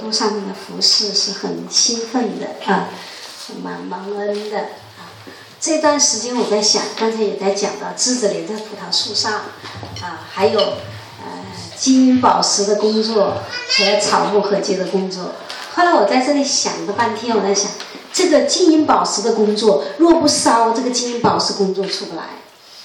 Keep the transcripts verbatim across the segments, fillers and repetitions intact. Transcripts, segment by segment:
度上面的服侍是很兴奋的啊，蛮蒙恩的啊。这段时间我在想，刚才也在讲到枝子连在葡萄树上啊，还有呃金银宝石的工作和草木合接的工作。后来我在这里想了半天，我在想，这个金银宝石的工作，若不烧，这个金银宝石工作出不来，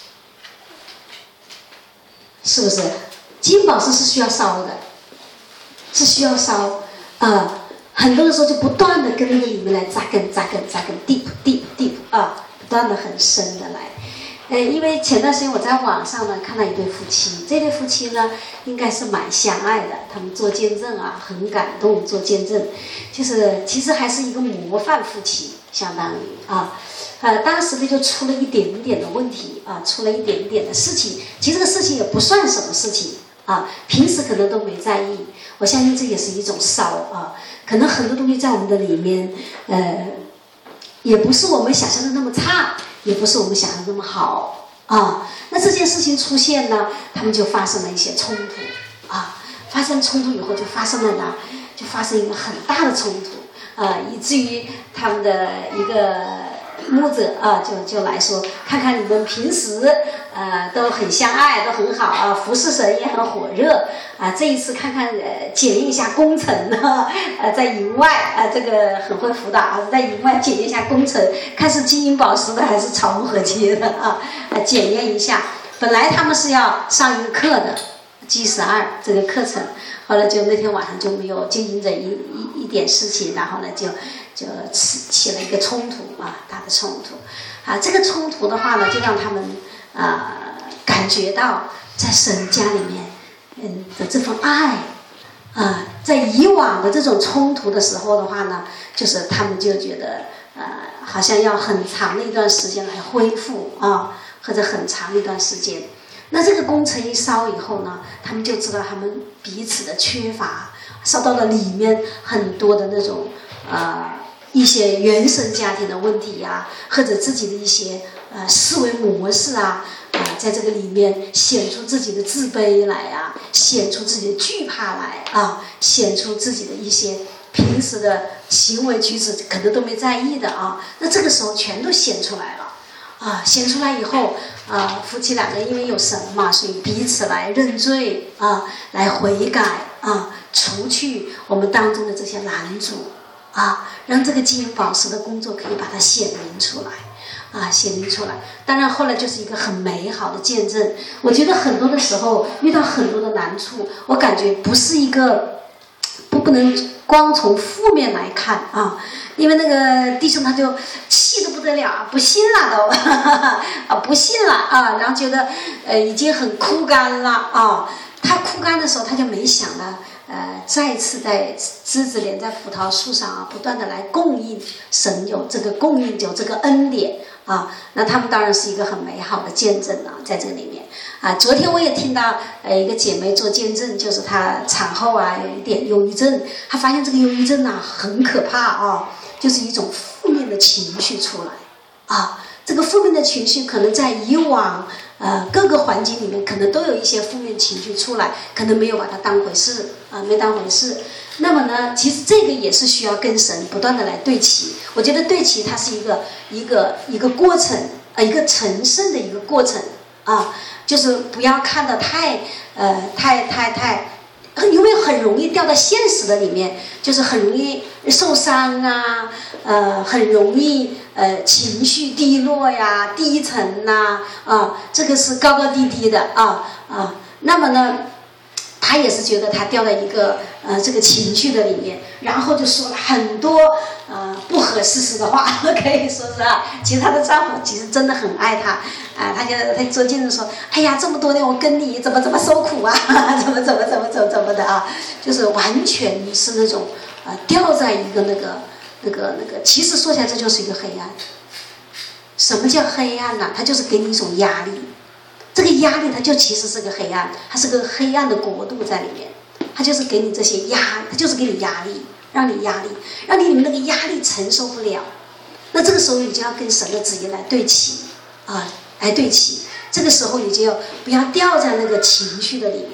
是不是？金银宝石是需要烧的。是需要烧啊、呃，很多的时候就不断的跟那个里面来扎根扎根扎根 deep deep deep 啊，不断的很深的来。呃，因为前段时间我在网上呢看到一对夫妻，这对夫妻呢应该是蛮相爱的，他们做见证啊，很感动做见证，就是其实还是一个模范夫妻，相当于啊，呃，当时呢就出了一点点的问题啊，出了一点点的事情，其实这个事情也不算什么事情啊，平时可能都没在意。我相信这也是一种烧啊，可能很多东西在我们的里面，呃，也不是我们想象的那么差，也不是我们想象的那么好啊。那这件事情出现呢，他们就发生了一些冲突啊，发生冲突以后就发生了呢，就发生一个很大的冲突啊，以至于他们的一个牧者啊，就就来说，看看你们平时呃都很相爱，都很好啊，服侍神也很火热啊，这一次看看呃检验一下工程呢，呃在营外啊这个很会辅导啊，在营外检验一下工程，看是金银宝石的还是草木合接的啊，啊检验一下。本来他们是要上一个课的 G 十二这个课程，后来就那天晚上就没有，就因着一一一点事情，然后呢就。就起起了一个冲突啊，大的冲突啊，这个冲突的话呢，就让他们啊、呃、感觉到在神家里面嗯的这份爱啊，在以往的这种冲突的时候的话呢，就是他们就觉得呃好像要很长的一段时间来恢复啊，或者很长一段时间。那这个工程一烧以后呢，他们就知道他们彼此的缺乏，烧到了里面很多的那种呃。一些原生家庭的问题啊，或者自己的一些呃思维模式啊，啊、呃，在这个里面显出自己的自卑来啊，显出自己的惧怕来啊，显出自己的一些平时的行为举止可能都没在意的啊，那这个时候全都显出来了啊，显出来以后啊，夫妻两个因为有神嘛，所以彼此来认罪啊，来悔改啊，除去我们当中的这些拦阻。啊，让这个金银宝石的工作可以把它显明出来，啊，显明出来。当然后来就是一个很美好的见证。我觉得很多的时候遇到很多的难处，我感觉不是一个不不能光从负面来看啊，因为那个弟兄他就气得不得了，不信了都，啊不信了啊，然后觉得呃已经很枯干了啊。他枯干的时候，他就没想了。呃，再一次在枝子连在葡萄树上啊，不断的来供应，神有这个供应，有这个恩典啊，那他们当然是一个很美好的见证啊，在这里面啊。昨天我也听到呃一个姐妹做见证，就是她产后啊有一点忧郁症，她发现这个忧郁症啊很可怕啊，就是一种负面的情绪出来啊，这个负面的情绪可能在以往。呃，各个环境里面可能都有一些负面情绪出来，可能没有把它当回事啊、呃，没当回事。那么呢，其实这个也是需要跟神不断的来对齐。我觉得对齐它是一个一个一个过程啊、呃，一个成圣的一个过程啊，就是不要看得太呃太太太，因为很容易掉到现实的里面，就是很容易受伤啊，呃，很容易。呃，情绪低落呀，低沉呐、啊，啊，这个是高高低低的啊啊。那么呢，他也是觉得他掉在一个呃这个情绪的里面，然后就说了很多呃不合事实的话，可以说是啊。其实他的丈夫其实真的很爱他啊，他就他做见证说，哎呀，这么多年我跟你怎么怎么受苦啊，怎么怎么怎么怎么怎么的啊，就是完全是那种呃掉在一个那个。那个那个，其实说起来这就是一个黑暗。什么叫黑暗呢、啊？它就是给你一种压力，这个压力它就其实是个黑暗，它是个黑暗的国度在里面，它就是给你这些压，它就是给你压力，让你压力，让你你们那个压力承受不了。那这个时候你就要跟神的旨意来对齐啊，来对齐。这个时候你就要不要掉在那个情绪的里面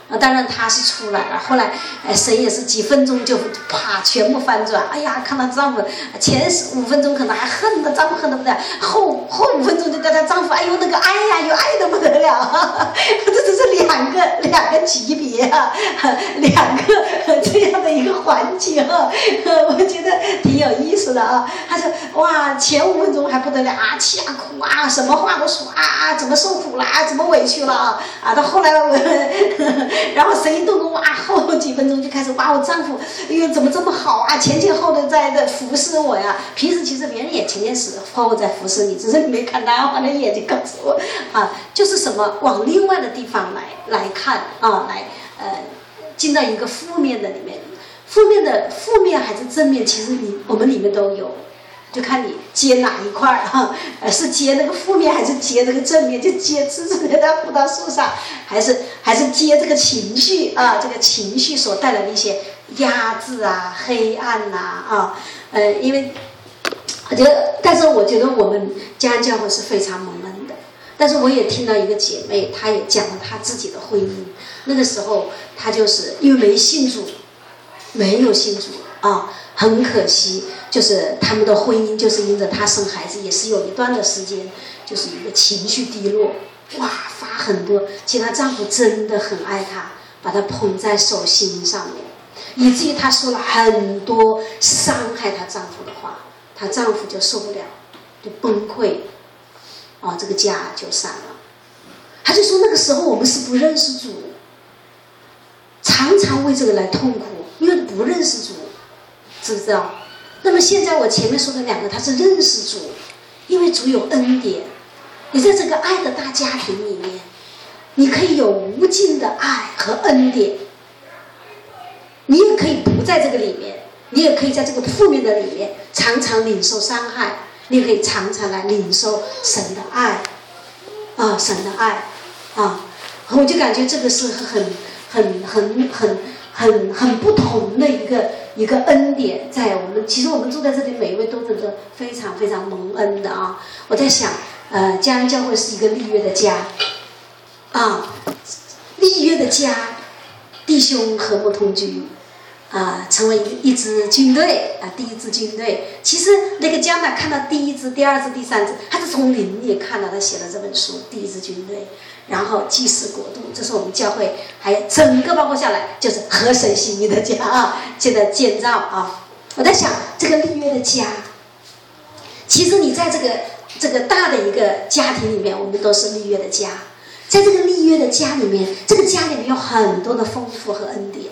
啊，当然他是出来了，后来呃神也是几分钟就啪全部翻转。哎呀，看到丈夫前五分钟可能还恨的丈夫恨的不得了，后后五分钟就跟他丈夫哎呦那个爱呀有爱的不得了，哈哈，这只是两个两个级别啊，两个这样的一个环境啊，我觉得挺有意思的啊。他说哇前五分钟还不得了啊，气啊哭啊，什么话都说啊，怎么受苦了啊，怎么委屈了啊，啊到后来我然后神一动动哇，后几分钟就开始哇，我丈夫哎呦怎么这么好啊，前前后后在在服侍我呀。平时其实别人也前前后后在服侍你，只是你没看到，把你眼睛告诉我啊，就是什么往另外的地方来来看啊，来呃进到一个负面的里面，负面的负面还是正面，其实你我们里面都有。就看你接哪一块儿哈，呃，是接那个负面还是接那个正面？就接支持在葡萄树上，还是还是接这个情绪啊？这个情绪所带来的一些压制啊、黑暗呐 啊, 啊，呃，因为我觉得，但是我觉得我们家安教会是非常蒙恩的。但是我也听到一个姐妹，她也讲了她自己的婚姻。那个时候她就是因为没信主，没有信主啊，很可惜。就是他们的婚姻，就是因着她生孩子，也是有一段的时间，就是一个情绪低落，哇，发很多。其实她丈夫真的很爱她，把她捧在手心上面，以至于她说了很多伤害她丈夫的话，她丈夫就受不了，就崩溃，啊，这个家就散了。她就说那个时候我们是不认识主，常常为这个来痛苦，因为不认识主，知不知道？那么现在我前面说的两个，他是认识主，因为主有恩典，你在这个爱的大家庭里面，你可以有无尽的爱和恩典，你也可以不在这个里面，你也可以在这个负面的里面常常领受伤害，你也可以常常来领受神的爱啊，神的爱啊，我就感觉这个是很很很很很很不同的一个一个恩典，在我们其实我们住在这里每一位都真的非常非常蒙恩的啊。我在想呃家安教会是一个立约的家啊，立约的家，弟兄和睦同居啊，成为一支军队啊，第一支军队。其实那个加纳看到第一支、第二支、第三支，他是从灵里看到他写了这本书《第一支军队》，然后祭祀国度，这是我们教会还有整个包括下来就是合神心意的家啊，现在建造啊。我在想这个立约的家，其实你在这个这个大的一个家庭里面，我们都是立约的家，在这个立约的家里面，这个家里面有很多的丰富和恩典。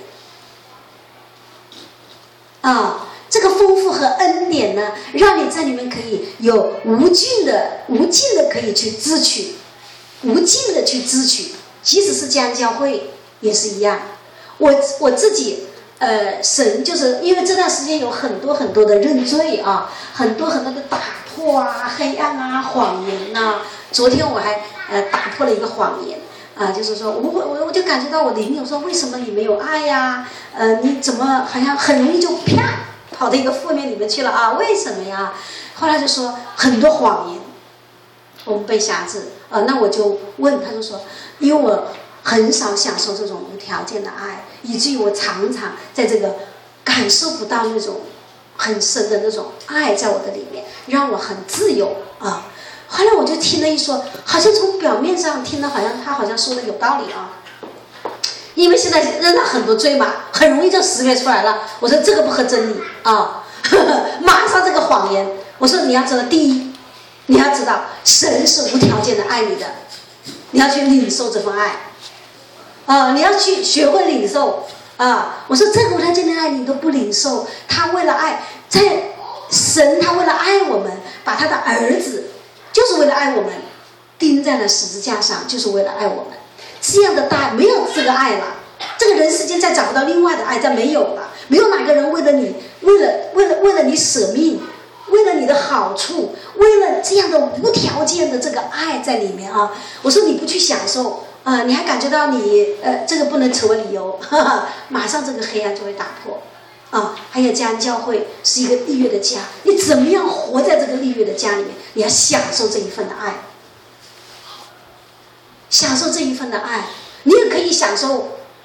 啊，这个丰富和恩典呢，让你在里面可以有无尽的、无尽的可以去支取，无尽的去支取。即使是家安教会也是一样。我我自己，呃，神就是因为这段时间有很多很多的认罪啊，很多很多的打破啊、黑暗啊、谎言呐。昨天我还呃打破了一个谎言。啊，就是说我我我就感觉到我灵里，我说为什么你没有爱呀？呃，你怎么好像很容易就啪跑到一个负面里面去了啊？为什么呀？后来就说很多谎言，我们被辖制啊。那我就问，他就说，因为我很少享受这种无条件的爱，以至于我常常在这个感受不到那种很深的那种爱在我的里面，让我很自由啊。后来我就听了一说，好像从表面上听的，好像他好像说的有道理啊。因为现在扔了很多罪嘛，很容易就识别出来了。我说这个不合真理啊，呵呵，马上这个谎言。我说你要知道，第一，你要知道神是无条件的爱你的，你要去领受这份爱啊，你要去学会领受啊。我说这个无条件的爱你都不领受，他为了爱，在神他为了爱我们，把他的儿子。就是为了爱我们，钉在了十字架上，就是为了爱我们。这样的大没有这个爱了，这个人世间再找不到另外的爱，再没有了。没有哪个人为了你，为了为了为了你舍命，为了你的好处，为了这样的无条件的这个爱在里面啊！我说你不去享受啊、呃，你还感觉到你呃这个不能成为理由，哈哈，马上这个黑暗就会打破。啊，还有家安教会是一个立约的家，你怎么样活在这个立约的家里面？你要享受这一份的爱，享受这一份的爱。你也可以享受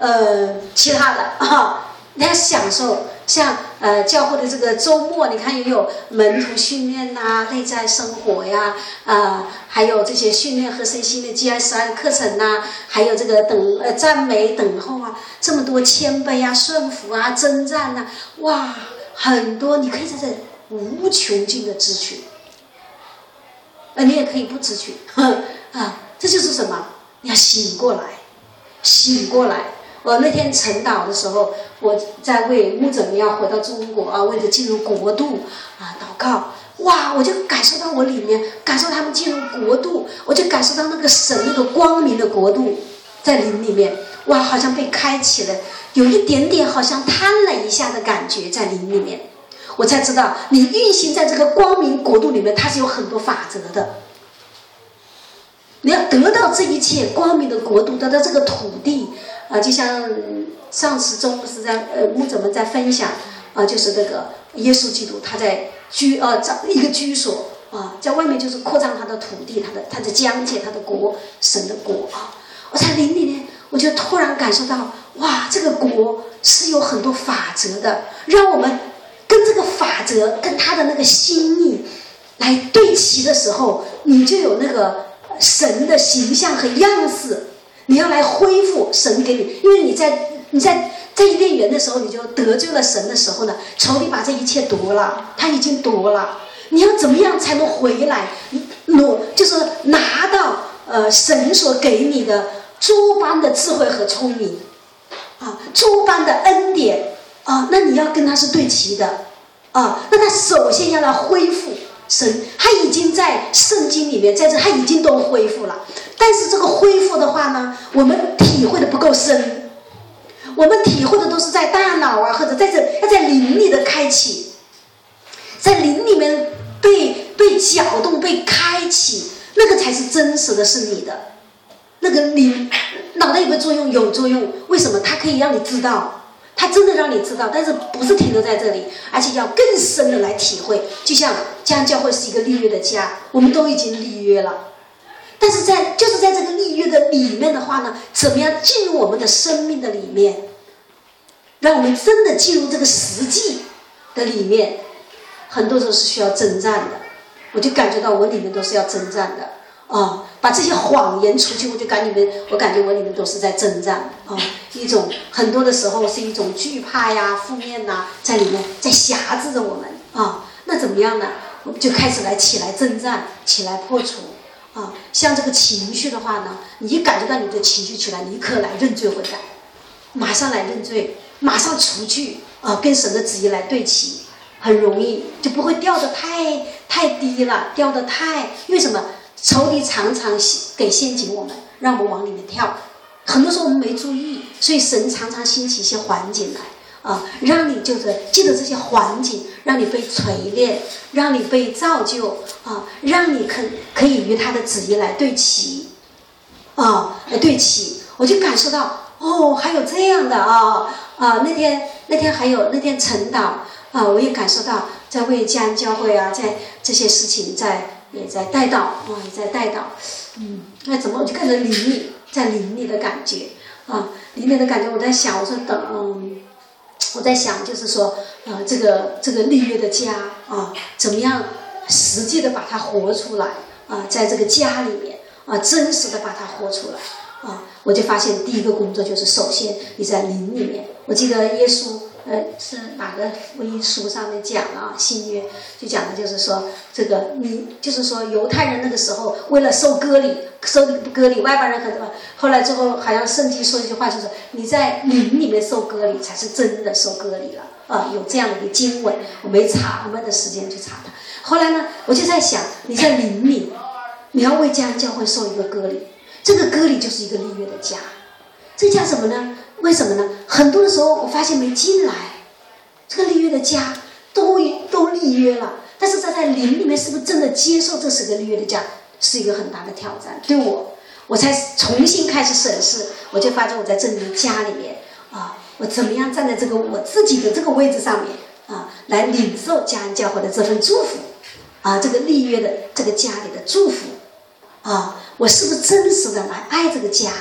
呃其他的啊，你要享受。像呃教会的这个周末，你看也有门徒训练呐、内在生活呀，啊、呃，还有这些训练和身心的 G I 十二课程呐、啊，还有这个等呃赞美等候啊，这么多谦卑啊、顺服啊、征战呐、啊，哇，很多你可以在这无穷尽的支取，呃，你也可以不支取，啊，这就是什么？你要醒过来，醒过来。我那天晨祷的时候，我在为牧者们要回到中国啊，为了进入国度啊祷告。哇，我就感受到我里面，感受他们进入国度，我就感受到那个神那个光明的国度在灵里面，哇，好像被开启了，有一点点好像贪了一下的感觉在灵里面。我才知道，你运行在这个光明国度里面，它是有很多法则的。你要得到这一切光明的国度，得到这个土地。啊，就像上次周牧师在呃牧者们在分享啊，就是这个耶稣基督他在居呃找一个居所啊，在外面就是扩张他的土地，他的他的疆界，他的国，神的国啊。我在灵里面，我就突然感受到，哇，这个国是有很多法则的，让我们跟这个法则跟他的那个心意来对齐的时候，你就有那个神的形象和样式。你要来恢复神给你，因为你在你在在伊甸园的时候，你就得罪了神的时候呢，仇敌把这一切夺了，他已经夺了。你要怎么样才能回来？挪就是拿到呃神所给你的诸般的智慧和聪明啊，诸般的恩典啊，那你要跟他是对齐的啊。那他首先要来恢复神，他已经在圣经里面，在这他已经都恢复了。但是这个恢复的话呢，我们体会的不够深，我们体会的都是在大脑啊，或者在这要在灵里的开启，在灵里面被被搅动、被开启，那个才是真实的，是你的。那个灵脑袋有没有作用？有作用。为什么？它可以让你知道，它真的让你知道，但是不是停留在这里，而且要更深的来体会。就像家人教会是一个立约的家，我们都已经立约了。但是在就是在这个立约的里面的话呢，怎么样进入我们的生命的里面，让我们真的进入这个实际的里面，很多时候是需要征战的。我就感觉到我里面都是要征战的啊、哦！把这些谎言除去，我就感觉我感觉我里面都是在征战啊、哦！一种很多的时候是一种惧怕呀、负面呐，在里面在辖制着我们啊、哦！那怎么样呢？我们就开始来起来征战，起来破除。啊，像这个情绪的话呢，你一感觉到你的情绪起来，立刻来认罪悔改，马上来认罪，马上除去啊，跟神的旨意来对齐，很容易就不会掉得太太低了，掉得太因为什么？仇敌常常给陷阱我们，让我们往里面跳，很多时候我们没注意，所以神常常兴起一些环境来。啊，让你就是记得这些环境，让你被锤炼，让你被造就啊，让你可可以与他的旨意来对齐，啊，来对齐。我就感受到哦，还有这样的啊啊！那天那天还有那天晨祷啊，我也感受到在为家人教会啊，在这些事情在也在带祷啊，也在带祷。嗯，那怎么我就跟着灵里，在灵里的感觉啊，灵里的感觉，我在想，我说等嗯。我在想，就是说，呃，这个这个立约的家啊，怎么样实际的把它活出来啊，在这个家里面啊，真实的把它活出来啊，我就发现第一个工作就是，首先你在灵里面。我记得耶稣，呃，是哪个福音书上面讲了啊？新约就讲的就是说，这个你就是说犹太人那个时候为了受割礼，受割礼，外邦人很多。后来之后，好像圣经说一句话，就是你在灵里面受割礼，才是真的受割礼了啊、呃！有这样的一个经文，我没查，我没的时间去查它。后来呢，我就在想，你在灵里，你要为家人教会受一个割礼，这个割礼就是一个立约的家。这叫什么呢？为什么呢？很多的时候我发现没进来，这个立约的家都都立约了，但是在在灵里面是不是真的接受这是个立约的家，是一个很大的挑战。对我，我才重新开始审视，我就发现我在这里的家里面啊，我怎么样站在这个我自己的这个位置上面啊，来领受家人教会的这份祝福啊，这个立约的这个家里的祝福啊，我是不是真实的来爱这个家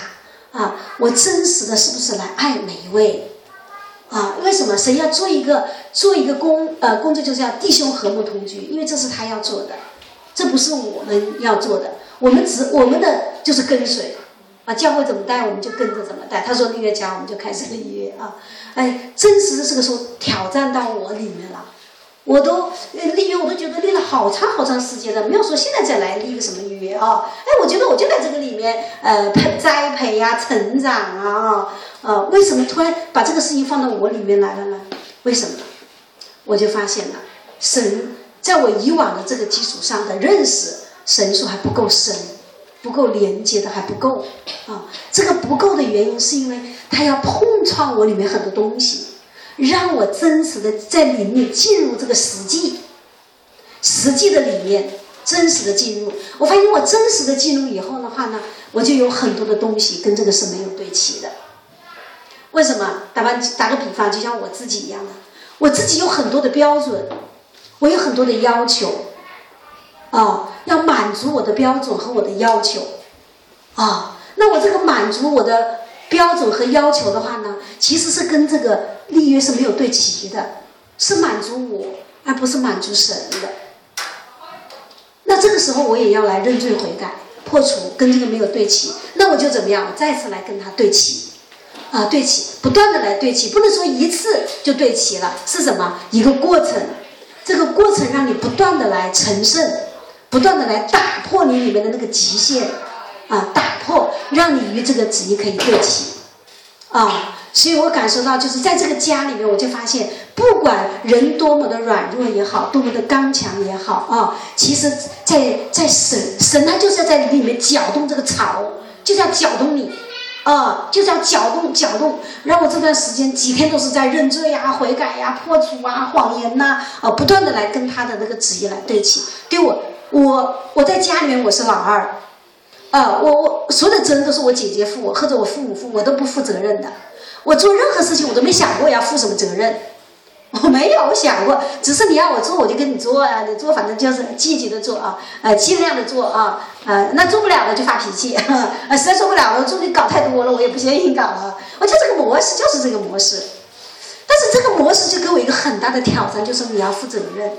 啊，我真实的是不是来爱每一位啊？为什么神要做一个做一个工呃工作，就是要弟兄和睦同居，因为这是他要做的，这不是我们要做的，我们只我们的就是跟随啊，教会怎么带我们就跟着怎么带。他说立约家，我们就开始立约啊。哎，真实的这个时候挑战到我里面了。我都立约，我都觉得立了好长好长时间了，没有说现在再来立个什么约啊！哎，我觉得我就在这个里面，呃，栽培呀、啊、成长啊，呃，为什么突然把这个事情放到我里面来了呢？为什么？我就发现了，神在我以往的这个基础上的认识，神说还不够深，不够连接的还不够啊！这个不够的原因是因为他要碰撞我里面很多东西。让我真实的在里面进入这个实际，实际的里面真实的进入。我发现我真实的进入以后的话呢，我就有很多的东西跟这个是没有对齐的。为什么？打完打个比方，就像我自己一样的，我自己有很多的标准，我有很多的要求，啊，要满足我的标准和我的要求，啊，那我这个满足我的标准和要求的话呢，其实是跟这个立约是没有对齐的，是满足我而不是满足神的。那这个时候我也要来认罪悔改，破除跟这个没有对齐。那我就怎么样？我再次来跟他对齐啊，对齐，不断的来对齐，不能说一次就对齐了，是什么？一个过程。这个过程让你不断的来成圣，不断的来打破你里面的那个极限啊，打破，让你与这个旨意可以对齐啊。所以我感受到，就是在这个家里面，我就发现，不管人多么的软弱也好，多么的刚强也好啊，其实在在神神他就是要在里面搅动这个槽，就是要搅动你啊，就是要搅动搅动。让我这段时间几天都是在认罪呀、悔改呀、破除啊、谎言呐啊，不断的来跟他的那个旨意来对齐。对我，我我在家里面我是老二啊，我我所有的责任都是我姐姐负，或者我父母负，我都不负责任的。我做任何事情我都没想过要负什么责任，我没有想过，只是你要我做我就跟你做啊，你做反正就是积极的做啊，呃尽量的做啊，呃那做不了了就发脾气，呃实在做不了了，做你搞太多了我也不愿意搞了，我觉得这个模式就是这个模式，但是这个模式就给我一个很大的挑战，就是你要负责任。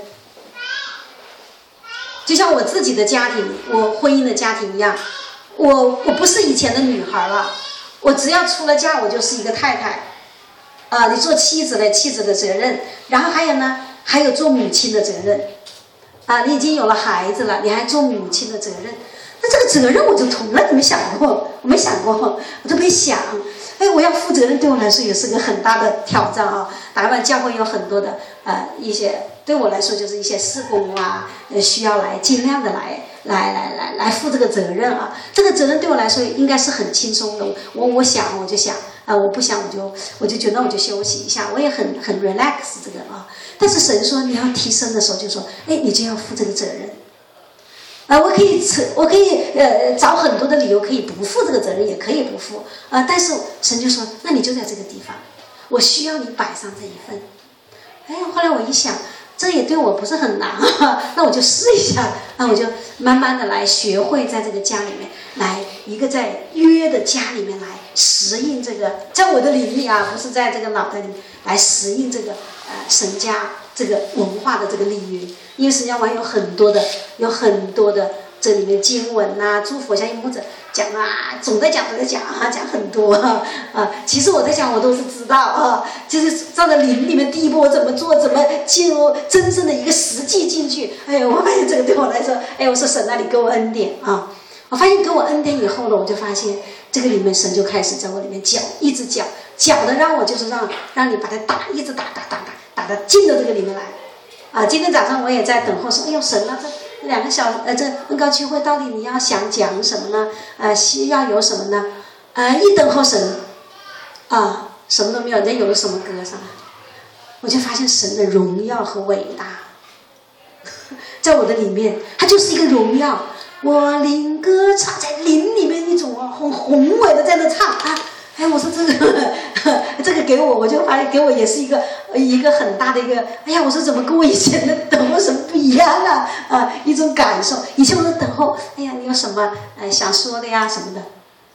就像我自己的家庭，我婚姻的家庭一样，我我不是以前的女孩了。我只要出了嫁，我就是一个太太，啊、呃，你做妻子的妻子的责任，然后还有呢，还有做母亲的责任，啊、呃，你已经有了孩子了，你还做母亲的责任，那这个责任我就从来都没想过，我没想过，我都没想，哎，我要负责任对我来说也是个很大的挑战啊。当然，教会有很多的呃一些，对我来说就是一些事工啊，呃，需要来尽量的来。来来来来负这个责任啊！这个责任对我来说应该是很轻松的。我我想我就想啊、呃，我不想我就我就觉得我就休息一下，我也很很 relax 这个啊。但是神说你要提升的时候，就说哎，你就要负这个责任。啊、呃，我可以我可以呃找很多的理由可以不负这个责任，也可以不负啊、呃。但是神就说，那你就在这个地方，我需要你摆上这一份。哎，后来我一想。这也对我不是很难啊，那我就试一下，那我就慢慢的来学会在这个家里面，来一个在约的家里面来适应这个，在我的灵里啊，不是在这个脑袋里来适应这个呃神家这个文化的这个立约，因为神家网有很多的有很多的这里面经文呐、啊，祝福像一牧者讲啊，总在讲总在讲啊，讲很多啊啊，其实我在讲我都是知道啊，就是照着灵里面第一步我怎么做，怎么进入真正的一个实际进去。哎呀，我发现这个对我来说，哎，我说神啊，你给我恩典啊！我发现给我恩典以后呢，我就发现这个里面神就开始在我里面搅，一直搅，搅的让我就是让让你把它打，一直打打打打打的进到这个里面来啊！今天早上我也在等候说，哎呦神啊，这。两个小呃，这恩膏聚会到底你要想讲什么呢？呃，需要有什么呢？呃，一等候神，啊，什么都没有，人有了什么歌上来？我就发现神的荣耀和伟大，在我的里面，它就是一个荣耀。我灵歌唱在灵里面一种啊，很宏伟的在那唱啊。哎，我说这个这个给我，我就发现给我也是一个一个很大的一个，哎呀，我说怎么跟我以前的等候神不一样啊？啊，一种感受。以前我的等候，哎呀，你有什么呃想说的呀什么的，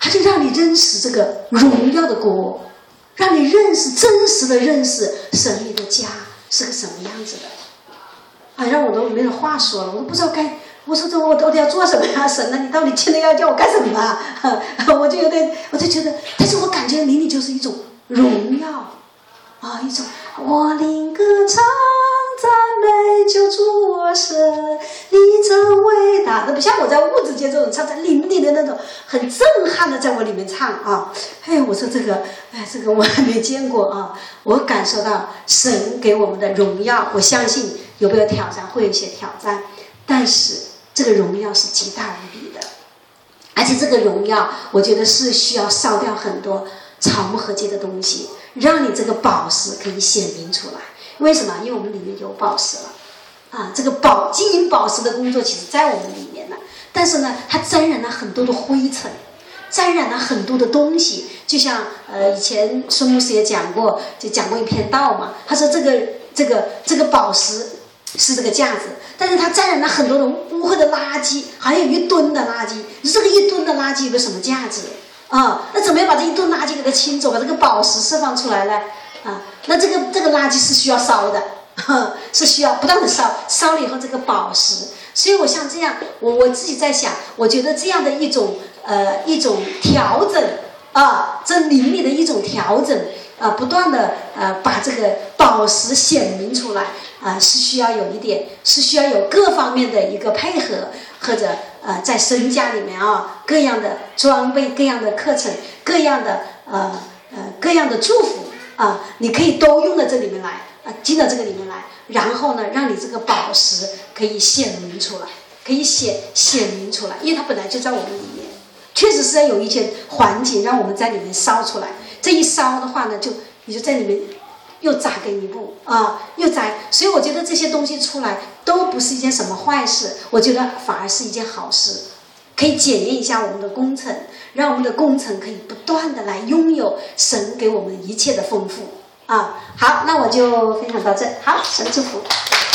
他就让你认识这个荣耀的国，让你认识真实的认识神你的家是个什么样子的。哎，让我都没有话说了，我都不知道该，我说这我到底要做什么呀？神啊，你到底现在要叫我干什么啊？我就有点，我就觉得，但是我感觉灵里就是一种荣耀啊，一种我灵歌唱赞美救主我神，你真伟大。那不像我在物质界这种唱，在灵里的那种很震撼的在我里面唱啊。哎，我说这个，哎，这个我还没见过啊。我感受到神给我们的荣耀，我相信有没有挑战，会有一些挑战，但是这个荣耀是极大无比的，而且这个荣耀，我觉得是需要烧掉很多草木合界的东西，让你这个宝石可以显明出来。为什么？因为我们里面有宝石了，啊，这个宝金银宝石的工作其实在我们里面了，但是呢，它沾染了很多的灰尘，沾染了很多的东西。就像呃，以前孙牧师也讲过，就讲过一篇道嘛，他说这个这个这个宝石是这个架子，但是它沾染了很多的污秽的垃圾，好像有一吨的垃圾。这个一吨的垃圾有个什么价值啊？那怎么样把这一吨垃圾给它清走，把这个宝石释放出来呢？啊，那这个这个垃圾是需要烧的，呵，是需要不断的烧，烧了以后这个宝石。所以我像这样，我我自己在想，我觉得这样的一种呃一种调整啊，这灵里的一种调整啊，不断的呃把这个宝石显明出来啊，是需要有一点，是需要有各方面的一个配合，或者呃在身家里面啊，各样的装备、各样的课程、各样的呃呃各样的祝福。啊，你可以都用到这里面来，啊，进到这个里面来，然后呢，让你这个宝石可以显明出来，可以显显明出来，因为它本来就在我们里面，确实是要有一些环境让我们在里面烧出来。这一烧的话呢，就你就在里面又扎根一步啊，又扎。所以我觉得这些东西出来都不是一件什么坏事，我觉得反而是一件好事，可以检验一下我们的工程。让我们的工程可以不断的来拥有神给我们一切的丰富啊！好，那我就分享到这。好，神祝福。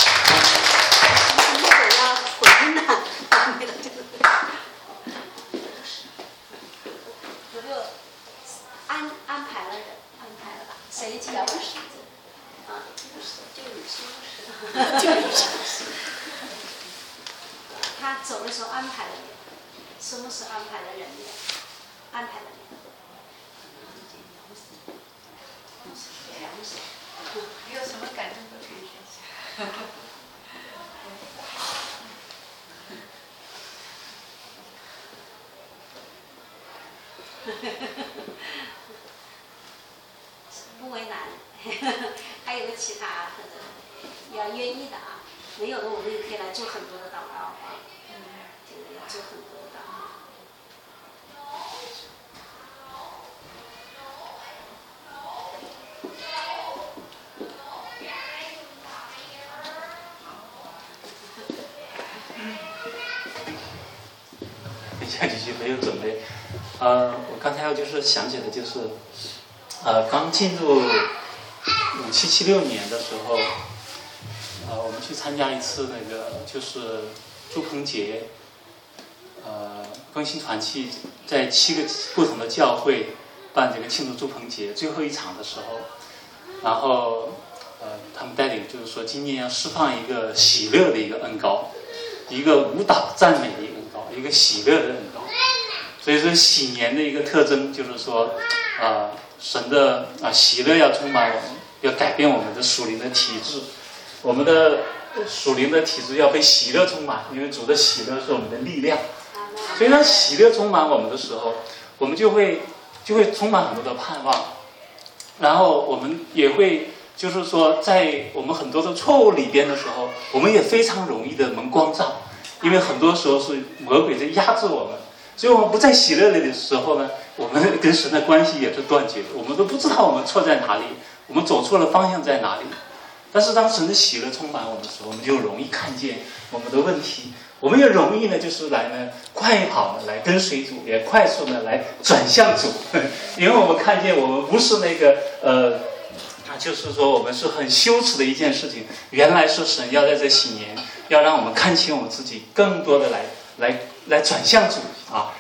我要回应了，有没有安安排了人？安排了吧？谁记得我是啊？就你说是，就你说是。他走的时候安排了你，什么是安排了人的？安排了你有什么感动都可以分享。 不为难，还有个其他或者要愿意的啊，没有的我们也可以来做很多的祷告啊，这个要做很多的祷告。 下几句没有准备，呃，我刚才要就是想起来就是，呃，刚进入五七七六年的时候，呃，我们去参加一次那个就是祝棚节，呃，更新团契在七个不同的教会办这个庆祝祝棚节最后一场的时候，然后呃，他们带领就是说今年要释放一个喜乐的一个恩膏，一个舞蹈赞美的一个恩膏，一个喜乐的恩膏。所以说喜年的一个特征就是说，呃，神的啊、呃、喜乐要充满我们，要改变我们的属灵的体质，我们的属灵的体质要被喜乐充满，因为主的喜乐是我们的力量。所以当喜乐充满我们的时候，我们就会就会充满很多的盼望，然后我们也会就是说在我们很多的错误里边的时候，我们也非常容易的蒙光照，因为很多时候是魔鬼在压制我们。所以我们不在喜乐里的时候呢，我们跟神的关系也是断绝的，我们都不知道我们错在哪里，我们走错了方向在哪里。但是当神的喜乐充满我们的时候，我们就容易看见我们的问题，我们也容易呢就是来呢快跑呢来跟随主，也快速呢来转向主，因为我们看见我们不是那个呃就是说我们是很羞耻的一件事情，原来是神要在这喜年要让我们看清我们自己，更多的来来来转向主啊，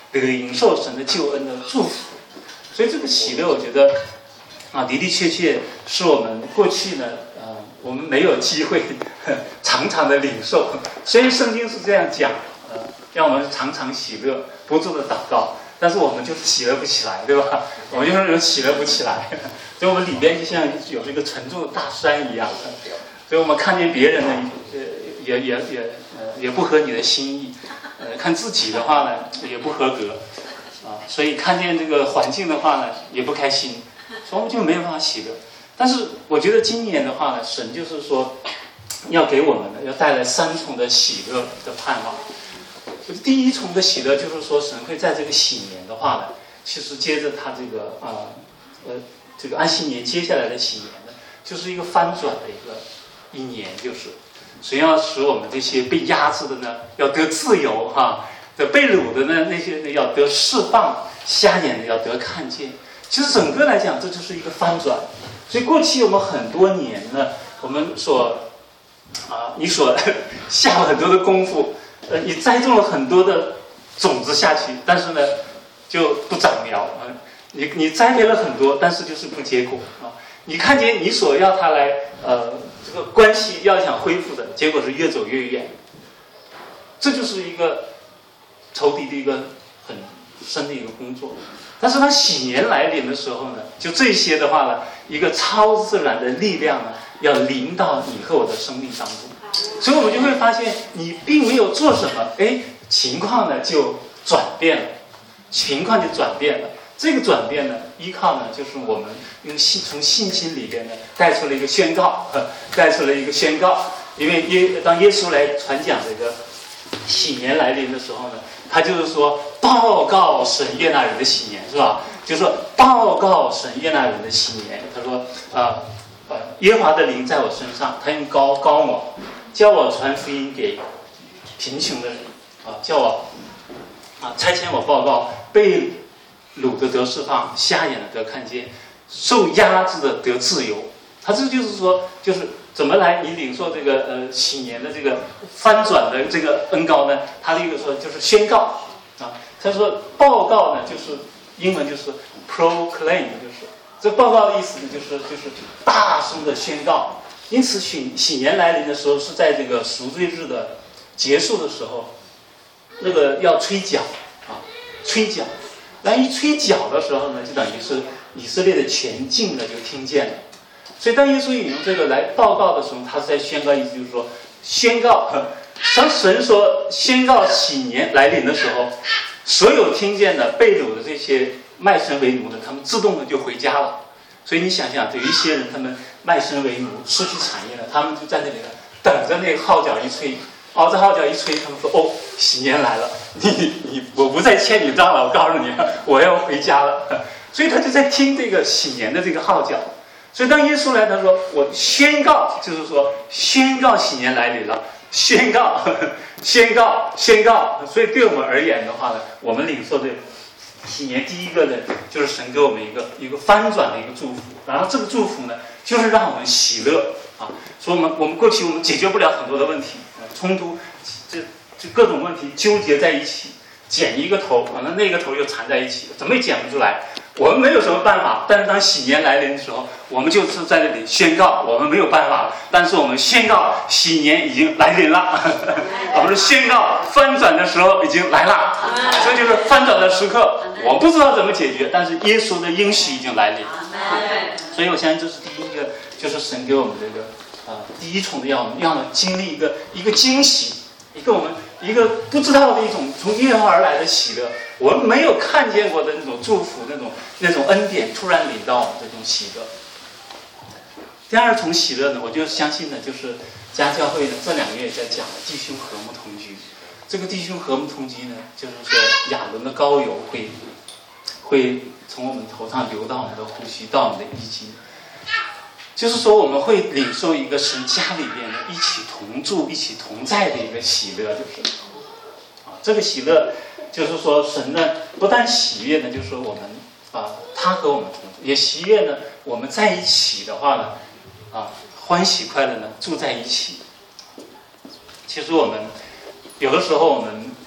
领受神的救恩的祝福。所以这个喜乐，我觉得啊，的的确确是我们过去呢，呃，我们没有机会常常的领受。虽然圣经是这样讲，呃，让我们常常喜乐，不住的祷告，但是我们就是喜乐不起来，对吧？我们就是喜乐不起来，所以我们里边就像有这个沉重的大山一样。所以我们看见别人呢，呃，也也也呃也不合你的心意，呃，看自己的话呢，也不合格。啊，所以看见这个环境的话呢，也不开心，所以我们就没有办法喜乐。但是我觉得今年的话呢，神就是说，要给我们呢，要带来三重的喜乐的盼望。就是第一重的喜乐，就是说神会在这个喜年的话呢，其实接着他这个啊呃这个安息年接下来的喜年呢，就是一个翻转的一个一年，就是神要使我们这些被压制的呢，要得自由哈。啊的被掳的呢，那些要得释放，瞎眼的要得看见。其实整个来讲，这就是一个翻转。所以过去我们很多年呢，我们所啊，你所下了很多的功夫，呃，你栽种了很多的种子下去，但是呢，就不长苗啊。你你栽培了很多，但是就是不结果啊。你看见你所要它来呃这个关系要想恢复的，结果是越走越远。这就是一个仇敌的一个很深的一个工作。但是当喜年来临的时候呢，就这些的话呢，一个超自然的力量呢，要临到你和我的生命当中。所以我们就会发现，你并没有做什么，哎，情况呢就转变了，情况就转变了。这个转变呢，依靠呢，就是我们用信从信心里边呢带出了一个宣告，带出了一个宣告。因为耶当耶稣来传讲这个喜年来临的时候呢，他就是说报告神悦纳人的喜年，是吧？就是说报告神悦纳人的喜年。他说啊呃，耶和华的灵在我身上，他用膏膏我，叫我传福音给贫穷的人啊，叫我啊差遣我报告被掳的得释放，瞎眼的得看见，受压制的得自由。他这就是说，就是怎么来你领受这个呃喜年的这个翻转的这个恩膏呢？他的一个说就是宣告啊，他说报告呢，就是英文就是 proclaim， 就是这报告的意思呢，就是就是大声的宣告。因此喜喜年来临的时候，是在这个赎罪日的结束的时候，那个要吹角啊，吹角。然后一吹角的时候呢，就等于是以色列的全境呢就听见了。所以当耶稣引用这个来报告的时候，他是在宣告，意思就是说，宣告当神说宣告喜年来临的时候，所有听见的被掳的这些卖身为奴的，他们自动的就回家了。所以你想想，有一些人他们卖身为奴，失去产业了，他们就在那里等着那个号角一吹。哦，这号角一吹，他们说：“哦，喜年来了，你你我不再欠你账了，我告诉你，我要回家了。”所以他就在听这个喜年的这个号角。所以当耶稣来，他说：“我宣告，就是说宣告喜年来临了，宣告，宣告，宣告。”所以对我们而言的话呢，我们领受的喜年第一个呢，就是神给我们一个一个翻转的一个祝福。然后这个祝福呢，就是让我们喜乐啊。所以我们我们过去我们解决不了很多的问题。冲突，这这各种问题纠结在一起，剪一个头，可能那个头又缠在一起，怎么也剪不出来。我们没有什么办法，但是当喜年来临的时候，我们就是在这里宣告，我们没有办法，但是我们宣告喜年已经来临了。我们宣告翻转的时候已经来了，这就是翻转的时刻。我不知道怎么解决，但是耶稣的应许已经来临。所以我相信这是第一个，就是神给我们这个。啊，第一重的要我们要呢经历一个一个惊喜，一个我们一个不知道的一种从耶和华而来的喜乐，我们没有看见过的那种祝福，那种那种恩典突然临到我们这种喜乐。第二重喜乐呢，我就相信呢，就是家教会呢这两个月在讲的弟兄和睦同居。这个弟兄和睦同居呢，就是说亚伦的膏油会会从我们头上流到我们的呼吸，到我们的衣襟。就是说，我们会领受一个神家里边的一起同住、一起同在的一个喜乐，就是啊，这个喜乐就是说，神呢不但喜悦呢，就是说我们啊，他和我们同住，也喜悦呢，我们在一起的话呢，啊，欢喜快乐呢住在一起。其实我们有的时候我们啊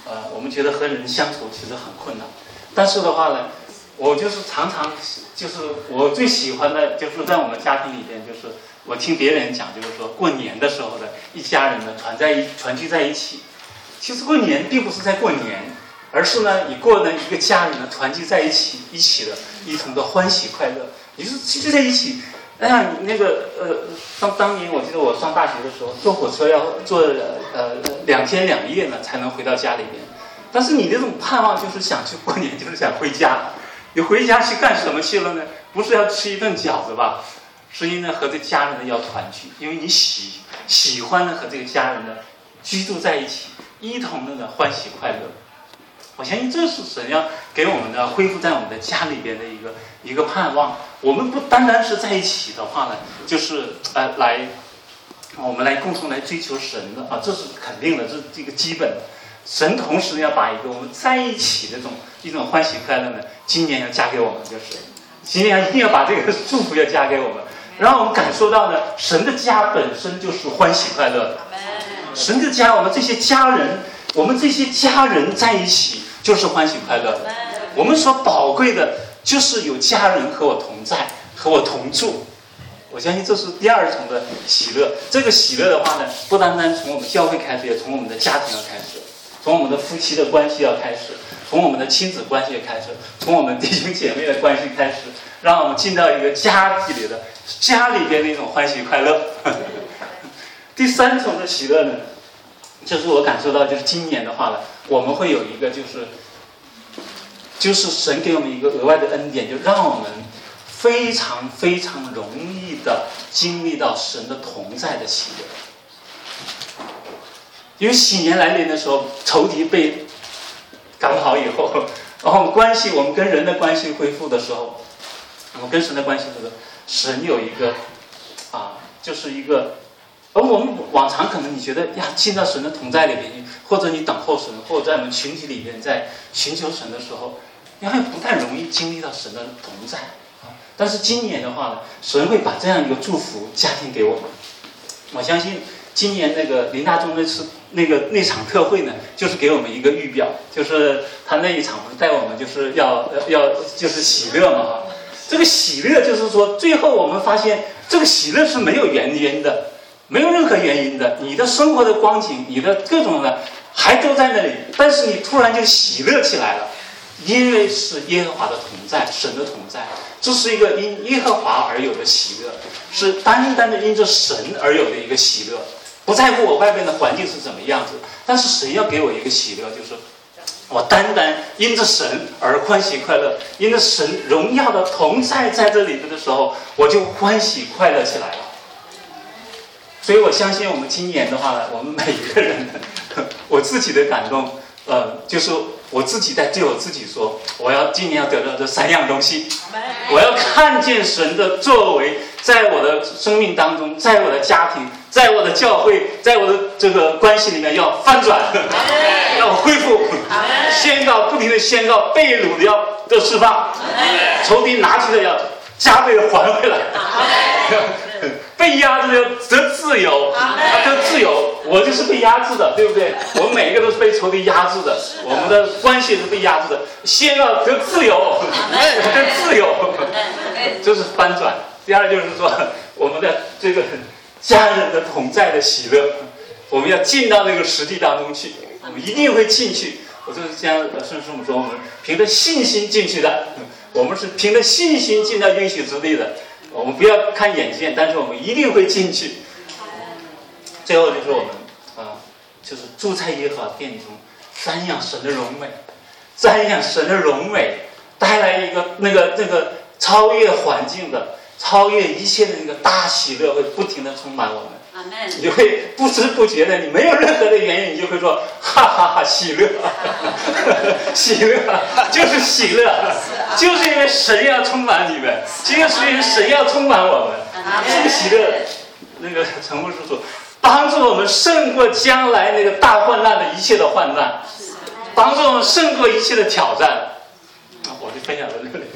呃，我们觉得和人相处其实很困难，但是的话呢，我就是常常就是我最喜欢的就是在我们家庭里边，就是我听别人讲，就是说过年的时候的一家人呢团在一团聚在一起。其实过年并不是在过年，而是呢你过呢一个家人呢团聚在一起，一起的一同的欢喜快乐，你就是聚在一起。哎呀，那个呃，当当年我记得我上大学的时候，坐火车要坐呃两天两夜呢才能回到家里边。但是你那种盼望就是想去过年，就是想回家。你回家去干什么去了呢？不是要吃一顿饺子吧？是因为和这家人呢要团聚，因为你喜喜欢呢和这个家人呢居住在一起，一同的呢欢喜快乐。我相信这是神要给我们的恢复在我们的家里边的一个一个盼望。我们不单单是在一起的话呢，就是呃来我们来共同来追求神的啊，这是肯定的，这是这个基本的。神同时要把一个我们在一起的这种一种欢喜快乐呢，今年要加给我们，就是今年一定要把这个祝福要加给我们，让我们感受到呢，神的家本身就是欢喜快乐的。神的家，我们这些家人，我们这些家人在一起就是欢喜快乐。我们所宝贵的就是有家人和我同在，和我同住。我相信这是第二重的喜乐。这个喜乐的话呢，不单单从我们教会开始，也从我们的家庭要开始，从我们的夫妻的关系要开始，从我们的亲子关系开始，从我们弟兄姐妹的关系开始，让我们进到一个家庭里的家里边的一种欢喜快乐。第三重的喜乐呢，就是我感受到，就是今年的话呢，我们会有一个就是就是神给我们一个额外的恩典，就让我们非常非常容易的经历到神的同在的喜乐。因为喜年来临的时候，仇敌被赶跑以后，然后关系我们跟人的关系恢复的时候，我们跟神的关系这个神有一个啊，就是一个，而我们往常可能你觉得呀，进到神的同在里面，或者你等候神，或者在我们群体里面在寻求神的时候，你还不太容易经历到神的同在。但是今年的话呢，神会把这样一个祝福加添给我们。我相信今年那个林大中那次那个那场特会呢，就是给我们一个预表，就是他那一场带我们就是要要就是喜乐嘛哈。这个喜乐就是说，最后我们发现这个喜乐是没有原因的，没有任何原因的。你的生活的光景，你的各种的还都在那里，但是你突然就喜乐起来了。因为是耶和华的同在，神的同在，这是一个因耶和华而有的喜乐，是单单的因着神而有的一个喜乐，不在乎我外边的环境是怎么样子，但是神要给我一个喜乐，就是我单单因着神而欢喜快乐，因着神荣耀的同在在这里边的时候，我就欢喜快乐起来了。所以我相信我们今年的话呢，我们每一个人，我自己的感动，呃，就是我自己在对我自己说，我要今年要得到这三样东西，我要看见神的作为在我的生命当中，在我的家庭，在我的教会，在我的这个关系里面要翻转，要恢复，宣告，不停的宣告，被掳的要得释放，仇敌拿去的要加倍的还回来，被压制的要得自由，啊，得自由，我就是被压制的，对不对？我们每一个都是被仇敌压制的，我们的关系是被压制的。先要得自由，得自由，这是翻转。第二就是说，我们的这个家人的同在的喜乐，我们要进到那个实际当中去，我们一定会进去。我就是像圣师母说，我们凭着信心进去的，我们是凭着信心进到应许之地的。我们不要看眼见，但是我们一定会进去。最后就是我们啊、呃，就是住在耶和华殿中，瞻仰神的荣美，瞻仰神的荣美，带来一个那个那个超越环境的、超越一切的那个大喜乐，会不停的充满我们。你就会不知不觉的，你没有任何的原因，你就会说哈哈哈，喜乐，喜乐就是喜乐，就是因为神要充满你们，就是因为神要充满我们，这个喜乐，那个陈牧师说，帮助我们胜过将来那个大患难的一切的患难，帮助我们胜过一切的挑战。我就分享到这里。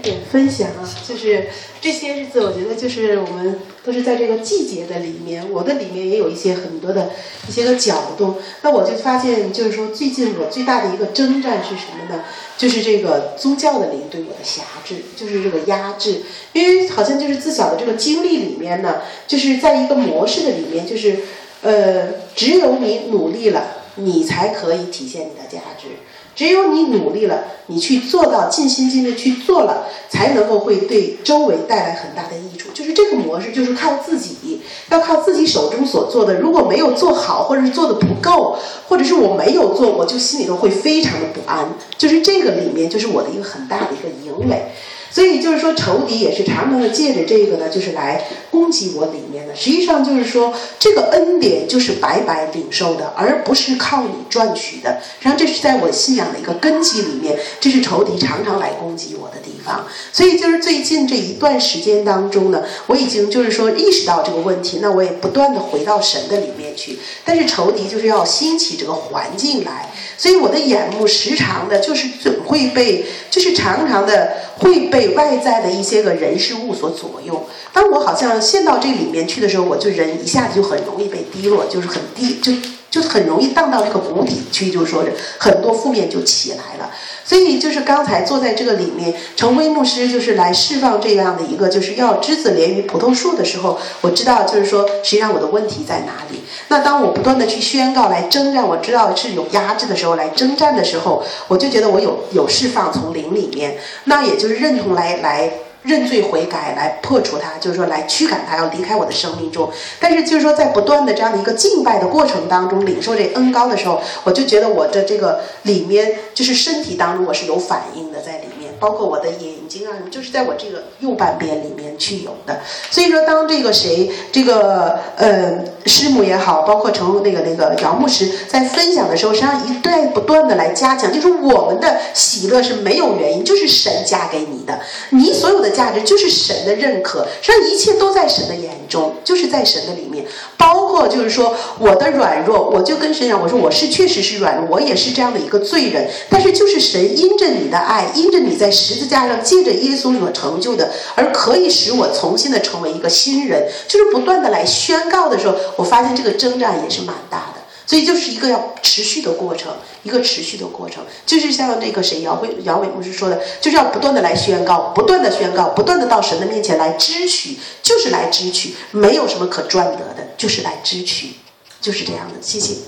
点分享啊，就是这些日子，我觉得就是我们都是在这个季节的里面，我的里面也有一些很多的一些个搅动。那我就发现，就是说最近我最大的一个征战是什么呢？就是这个宗教的灵对我的辖制，就是这个压制。因为好像就是自小的这个经历里面呢，就是在一个模式的里面，就是呃，只有你努力了，你才可以体现你的价值。只有你努力了，你去做到尽心尽力去做了，才能够会对周围带来很大的益处。就是这个模式，就是靠自己，要靠自己手中所做的。如果没有做好，或者是做的不够，或者是我没有做，我就心里头会非常的不安。就是这个里面，就是我的一个很大的一个营垒。所以就是说，仇敌也是常常的借着这个呢，就是来攻击我里面的。实际上就是说，这个恩典就是白白领受的，而不是靠你赚取的。实际上，这是在我信仰的一个根基里面，这是仇敌常常来攻击我的地方。所以就是最近这一段时间当中呢，我已经就是说意识到这个问题，那我也不断的回到神的里面去。但是仇敌就是要兴起这个环境来，所以我的眼目时常的就是总会被，就是常常的会被外在的一些个人事物所左右。当我好像陷到这里面去的时候，我就人一下子就很容易被低落，就是很低，就就很容易荡到这个谷底去，就是说是很多负面就起来了。所以就是刚才坐在这个里面，成辉牧师就是来释放这样的一个，就是要枝子连于葡萄树的时候，我知道就是说实际上我的问题在哪里。那当我不断的去宣告来征战，我知道是有压制的时候，来征战的时候，我就觉得我有有释放从灵里面，那也就是认同来来认罪悔改，来破除它，就是说来驱赶它，要离开我的生命中。但是就是说在不断的这样的一个敬拜的过程当中，领受这恩膏的时候，我就觉得我的这个里面就是身体当中我是有反应的在里面，包括我的眼睛啊，就是在我这个右半边里面去有的。所以说当这个谁这个呃师母也好，包括成那个那个姚牧师在分享的时候，实际上一段不断的来加强，就是我们的喜乐是没有原因，就是神加给你的，你所有的价值就是神的认可，实际上一切都在神的眼中，就是在神的里面。包括就是说我的软弱，我就跟神讲，我说我是确实是软弱，我也是这样的一个罪人，但是就是神因着你的爱，因着你在十字架上借着耶稣所成就的，而可以使我重新的成为一个新人，就是不断的来宣告的时候，我发现这个征战也是蛮大的。所以就是一个要持续的过程，一个持续的过程，就是像这个谁姚伟姚伟牧师说的，就是要不断的来宣告，不断的宣告，不断的到神的面前来支取，就是来支取，没有什么可赚得的，就是来支取，就是这样的。谢谢。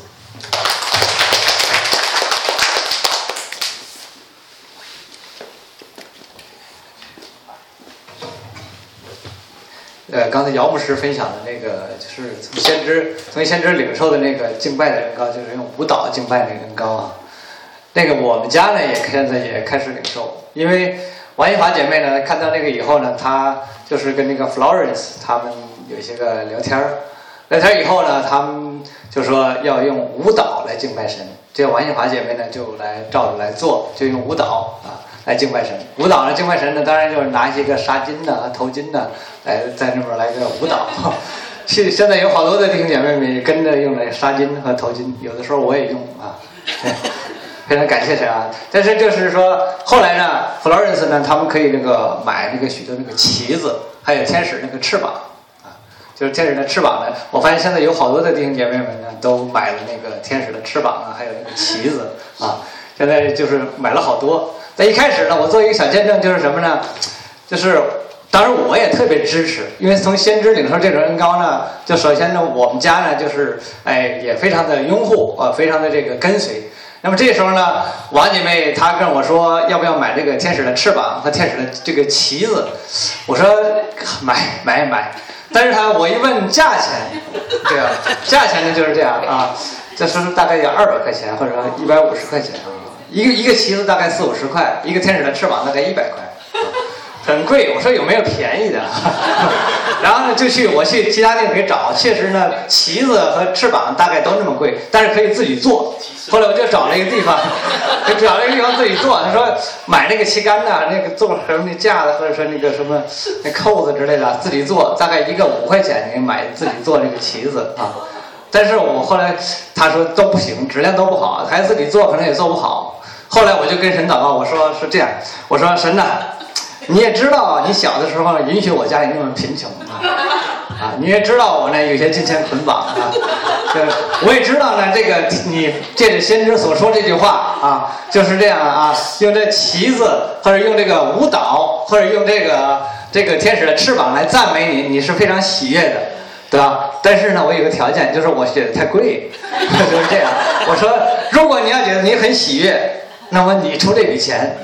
呃，刚才姚牧师分享的那个，就是从先知从先知领受的那个敬拜的恩膏，就是用舞蹈敬拜那个恩膏啊。那个我们家呢也现在也开始领受，因为王一华姐妹呢看到那个以后呢，她就是跟那个 Florence 他们有一些个聊天儿，聊天以后呢，他们就说要用舞蹈来敬拜神。这个王一华姐妹呢就来照着来做，就用舞蹈啊来敬拜神。舞蹈呢敬拜神呢，当然就是拿一些个纱巾呢、头巾呢。来在那边来个舞蹈，现现在有好多的弟兄姐妹们跟着用那纱巾和头巾，有的时候我也用啊，非常感谢神啊！但是就是说，后来呢 ，Florence 呢，他们可以那个买那个许多那个旗子，还有天使那个翅膀啊，就是天使的翅膀呢。我发现现在有好多的弟兄姐妹们呢，都买了那个天使的翅膀啊，还有那个旗子啊，现在就是买了好多。在一开始呢，我做一个小见证，就是什么呢？就是。当然我也特别支持，因为从先知领受这种恩膏呢，就首先呢我们家呢就是哎也非常的拥护啊、呃，非常的这个跟随。那么这时候呢，王姐妹她跟我说要不要买这个天使的翅膀和天使的这个旗子，我说买买买，但是她我一问价钱，这样价钱呢就是这样啊，这是大概要二百块钱或者说一百五十块钱啊，一个一个旗子大概四五十块，一个天使的翅膀大概一百块。很贵，我说有没有便宜的？然后呢，就去我去其他店给找，确实呢，旗子和翅膀大概都那么贵，但是可以自己做。后来我就找了一个地方，就找了一个地方自己做。他说买那个旗杆呐，那个做什么那架子，或者说那个什么那扣子之类的，自己做，大概一个五块钱，你买自己做那个旗子啊。但是我后来他说都不行，质量都不好，还自己做可能也做不好。后来我就跟神祷告，我说是这样，我说神呐。 你也知道，你小的时候允许我家里那么贫穷啊，啊，你也知道我呢有些金钱捆绑啊，对，我也知道呢，这个你借着先知所说这句话啊，就是这样啊，用这旗子或者用这个舞蹈或者用这个这个天使的翅膀来赞美你，你是非常喜悦的，对吧？但是呢，我有个条件，就是我觉得太贵，就是这样。我说，如果你要觉得你很喜悦，那么你出这笔钱，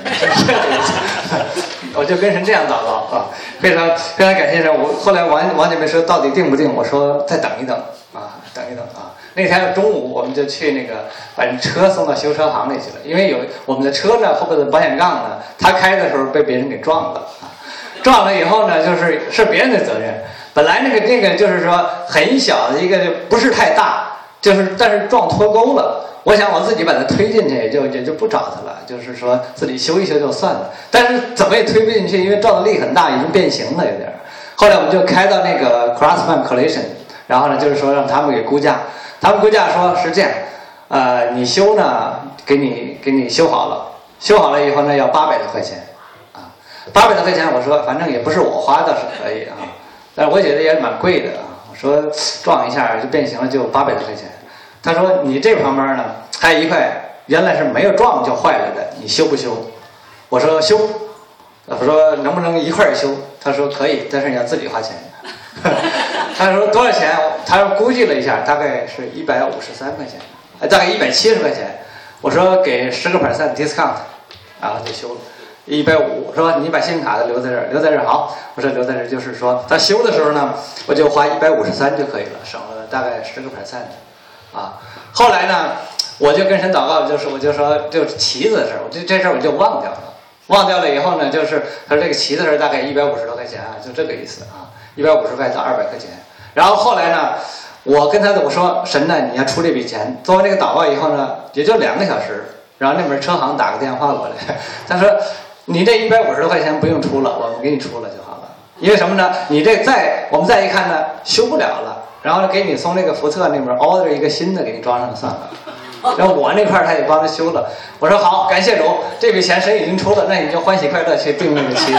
我就跟神这样祷告啊，非常非常感谢神。我后来王王姐妹说到底定不定，我说再等一等啊，等一等啊。那天中午我们就去那个把车送到修车行里去了，因为有我们的车呢后边的保险杠呢，他开的时候被别人给撞了啊，撞了以后呢，就是是别人的责任。本来那个那个就是说很小的一个，不是太大，就是但是撞脱钩了。我想我自己把它推进去，也就也就不找它了，就是说自己修一修就算了。但是怎么也推不进去，因为撞的力很大，已经变形了有点。后来我们就开到那个 Craftsman Collision， 然后呢就是说让他们给估价，他们估价说是这样，呃，你修呢给你给你修好了，修好了以后呢要八百多块钱，啊，八百多块钱我说反正也不是我花，倒是可以啊，但是我觉得也蛮贵的啊。我说撞一下就变形了，就八百多块钱。他说你这旁边呢还有一块原来是没有撞就坏了的，你修不修？我说修。我说能不能一块儿修？他说可以，但是你要自己花钱。他说多少钱？他说估计了一下，大概是一百五十三块钱，大概一百七十块钱。我说给十个 percent discount， 然后就修了。一百五，说你把信用卡的留在这儿，留在这儿好。我说留在这儿，就是说他修的时候呢，我就花一百五十三就可以了，省了大概十个 percent。啊，后来呢，我就跟神祷告，就是我就说就是旗子的事儿，我这这事儿我就忘掉了。忘掉了以后呢，就是他说这个旗子是大概一百五十多块钱啊，就这个意思啊，一百五十块到二百块钱。然后后来呢，我跟他我说神呢，你要出这笔钱。做完这个祷告以后呢，也就两个小时，然后那边车行打个电话过来，他说你这一百五十多块钱不用出了，我们给你出了就好了。因为什么呢？你这再我们再一看呢，修不了了，然后呢给你从那个福特那边 order 一个新的给你装上算了。然后我那块他也帮他修了。我说好，感谢主，这笔钱神已经出了，那你就欢喜快乐去订那个旗子。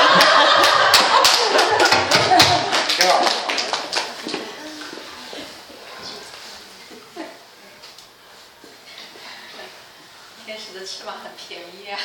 挺好。 天使的翅膀很便宜啊！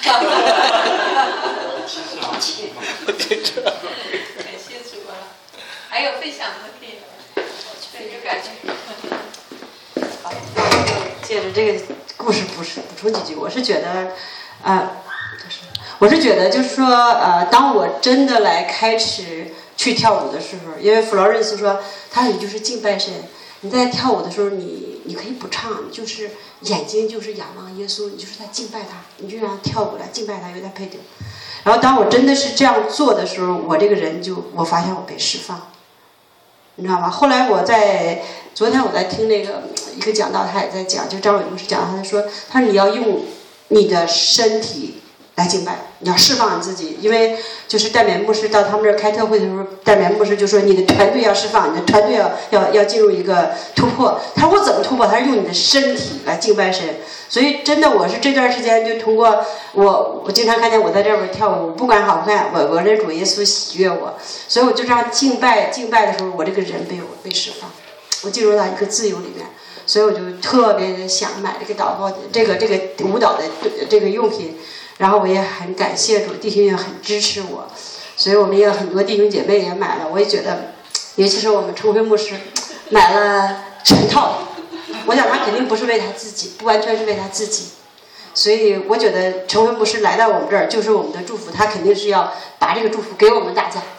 感谢主啊！还有分享的可以，对，有感觉。 好，借着这个故事补补充几句，我是觉得，呃，就是我是觉得就是说，呃，当我真的来开始去跳舞的时候，因为弗劳伦斯说，他说你就是敬拜神，你在跳舞的时候，你你可以不唱，你就是眼睛就是仰望耶稣，你就是在敬拜他，你就让他跳舞来敬拜他，因为他配得。然后当我真的是这样做的时候，我这个人就我发现我被释放。你知道吗？后来我在昨天我在听那个一个讲道，他也在讲，就张伟牧师讲，他说，他说你要用你的身体来敬拜，你要释放你自己，因为就是戴冕牧师到他们这儿开特会的时候，戴冕牧师就说你的团队要释放，你的团队要要要进入一个突破。他说我怎么突破？他是用你的身体来敬拜神。所以真的，我是这段时间就通过我，我经常看见我在这边跳舞，不管好不看，我我这主耶稣喜悦我，所以我就这样敬拜敬拜的时候，我这个人被我被释放，我进入到一个自由里面，所以我就特别的想买这个祷告这个这个舞蹈的这个用品，然后我也很感谢主，弟兄也很支持我，所以我们也有很多弟兄姐妹也买了，我也觉得，尤其是我们陈辉牧师买了全套。我想他肯定不是为他自己，不完全是为他自己，所以我觉得陈辉牧师来到我们这儿就是我们的祝福，他肯定是要把这个祝福给我们大家。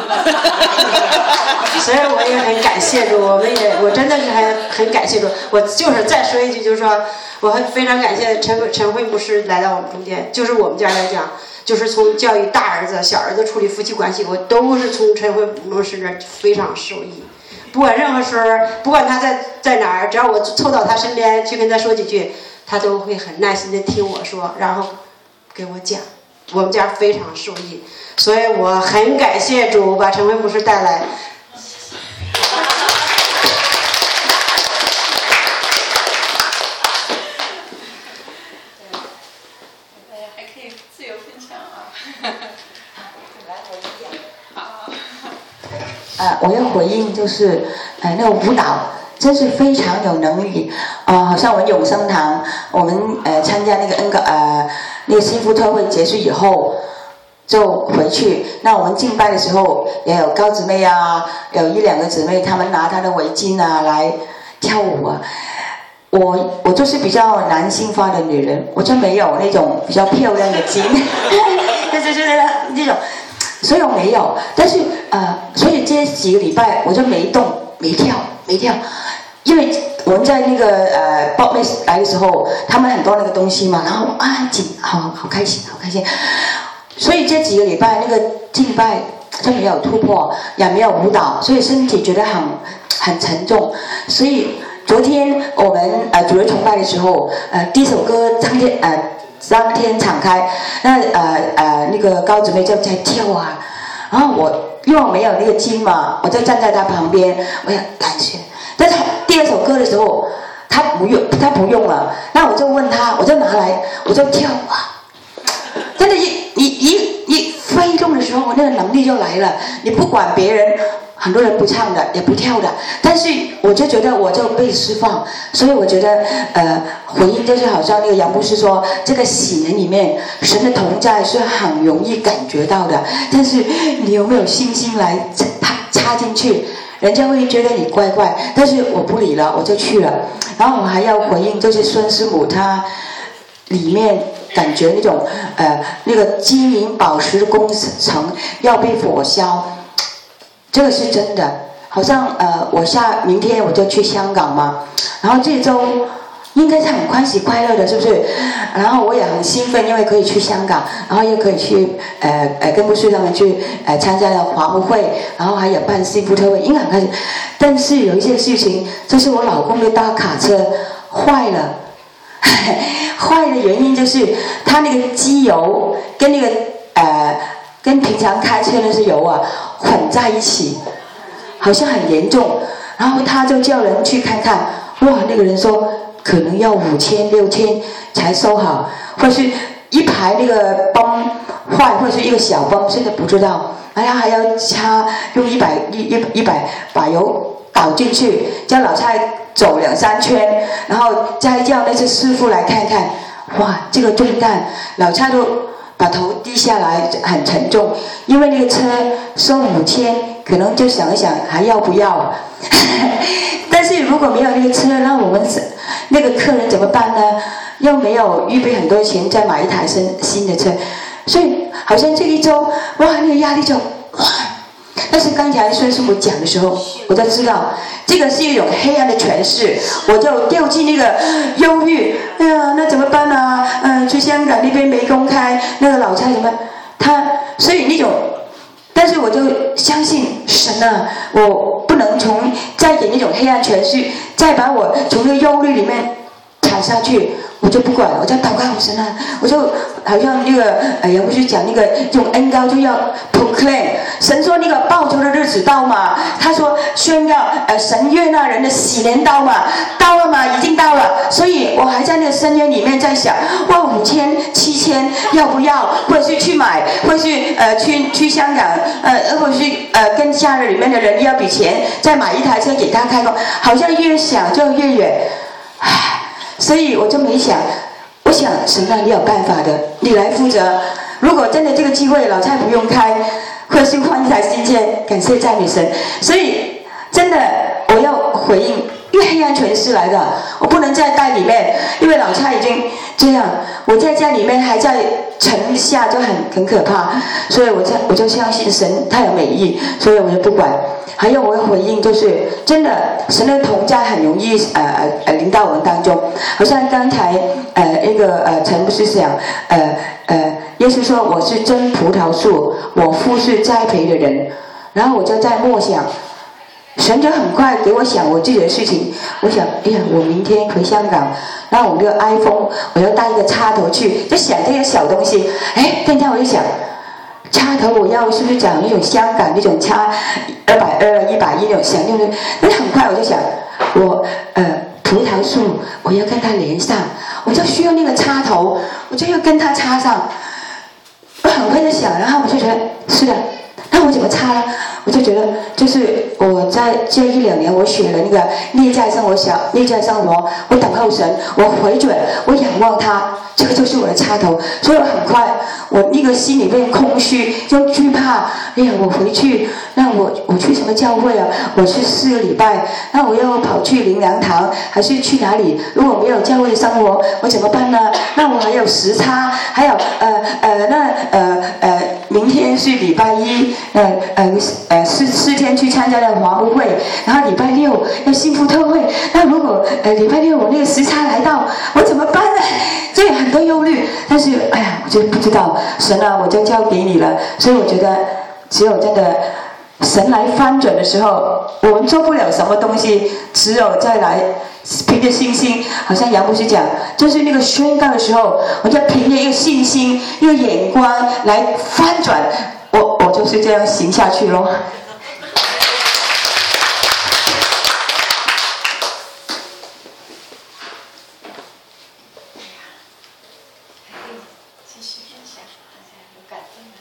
所以我也很感谢主，我们也我真的是很很感谢主。我就是再说一句，就是说我很非常感谢陈陈辉牧师来到我们中间，就是我们家来讲，就是从教育大儿子、小儿子处理夫妻关系，我都是从陈辉牧师这儿非常受益。不管任何时候，不管他在在哪儿，只要我凑到他身边去跟他说几句，他都会很耐心的听我说，然后给我讲。我们家非常受益，所以我很感谢主把陈辉牧师带来。 大家还可以自由分享啊。 呃，我要回应就是，呃，那个舞蹈真是非常有能力，啊、呃，好像我们永生堂，我们呃参加那个恩高呃那个幸福特会结束以后。就回去，那我们敬拜的时候也有高姊妹啊，有一两个姊妹，她们拿她的围巾啊来跳舞啊。我我就是比较男性化的女人，我就没有那种比较漂亮的筋，就是就是那种，所以我没有。但是呃，所以这几个礼拜我就没动、没跳、没跳，因为我们在那个呃报妹来的时候，他们很多那个东西嘛，然后啊紧，好好开心，好开心。所以这几个礼拜那个敬拜就没有突破，也没有舞蹈，所以身体觉得很很沉重。所以昨天我们呃主日崇拜的时候，呃第一首歌张天呃张天敞开，那呃呃那个高姊妹就在跳啊，然后我因为我没有那个筋嘛，我就站在她旁边，我想感谢。但是第二首歌的时候，她不用，她不用了，那我就问她，我就拿来，我就跳啊。真的，一你一一飞动的时候，那个能力就来了。你不管别人，很多人不唱的，也不跳的，但是我就觉得我就被释放。所以我觉得，呃，回应就是好像那个杨牧师说，这个喜人里面，神的同在是很容易感觉到的。但是你有没有信心来插插进去？人家会觉得你怪怪，但是我不理了，我就去了。然后我还要回应，就是孙师母她里面。感觉那种呃那个金银宝石工程要被火烧，这个是真的。好像呃我下明天我就去香港嘛，然后这周应该是很欢喜快乐的，是不是？然后我也很兴奋，因为可以去香港，然后也可以去呃呃跟牧师他们去呃参加了华牧会，然后还有办幸福特会，应该很开心。但是有一件事情，就是我老公的大卡车坏了。坏的原因就是它那个机油跟那个呃跟平常开车那些油啊混在一起，好像很严重。然后他就叫人去看看，哇，那个人说可能要五千六千才收好，或是一排那个泵坏，或者是一个小泵，现在不知道。然后还要插用一百一一一百把油倒进去，叫老蔡走两三圈，然后再叫那些师傅来看看。哇，这个重担，老蔡都把头低下来，很沉重。因为那个车收五千，可能就想一想还要不要。但是如果没有那个车，那我们那个客人怎么办呢？又没有预备很多钱再买一台新新的车，所以好像这一周，哇，那个压力就哇。但是刚才孙师母讲的时候，我就知道这个是一种黑暗的诠释，我就掉进那个忧郁。哎呀，那怎么办啊？嗯、呃，去香港那边没公开，那个老蔡怎么？他所以那种，但是我就相信神啊，我不能从再演那种黑暗诠释，再把我从那个忧虑里面踩下去。我就不管了，我就祷告神啊，我就好像那个哎呀，不是讲那个用恩膏就要 proclaim， 神说那个报仇的日子到嘛，他说宣告呃神悦纳人的喜年到嘛，到了嘛，已经到了，所以我还在那个深渊里面在想，哇，五千七千要不要，或者是去买，或者是呃去去香港，呃或者是呃跟家人里面的人要笔钱，再买一台车给他开工，好像越想就越远，唉。所以我就没想，我想神啊，你有办法的，你来负责。如果真的这个机会老蔡不用开，或是换一台新车，感谢赞美神。所以真的我要回应，因为黑暗全是来的，我不能在袋里面，因为老蔡已经这样，我在家里面还在沉下，就很很可怕。所以我在我就相信神他有美意，所以我就不管。还有我的回应就是，真的神的同在很容易呃呃临到我们当中，好像刚才呃那个呃陈牧师讲，呃呃耶稣说我是真葡萄树，我父是栽培的人，然后我就在默想，神就很快给我想我自己的事情，我想哎呀我明天回香港，然后我这个 iPhone 我要带一个插头去，就想这些小东西，哎，等一下我就想。插头我要是不是找那种香港那种插二百二、一百一那种响用的？但是很快我就想，我呃葡萄树我要跟它连上，我就需要那个插头，我就要跟它插上。我很快就想，然后我就觉得是的， 那我怎么擦呢？我就觉得，就是我在这一两年，我学了那个内在生活小内在生活，我祷告神，我回转，我仰望他，这个就是我的插头。所以我很快，我那个心里面空虚又惧怕。哎呀，我回去，那我我去什么教会啊？我去四个礼拜，那我要跑去灵粮堂，还是去哪里？如果没有教会生活，我怎么办呢？那我还有时差，还有呃呃那呃呃，明天是礼拜一，呃呃呃四四天去参加了华务会，然后礼拜六要幸福特会。那如果呃礼拜六我那个时差来到，我怎么办呢？所以很多忧虑，但是哎呀，我就不知道，神啊，我就交给你了。所以我觉得，只有真的神来翻转的时候，我们做不了什么东西，只有再来凭着信心，好像杨牧师讲，就是那个宣告的时候，我就凭着一个信心、一个眼光来翻转，我我就是这样行下去咯。 继续分享，大家有感动的。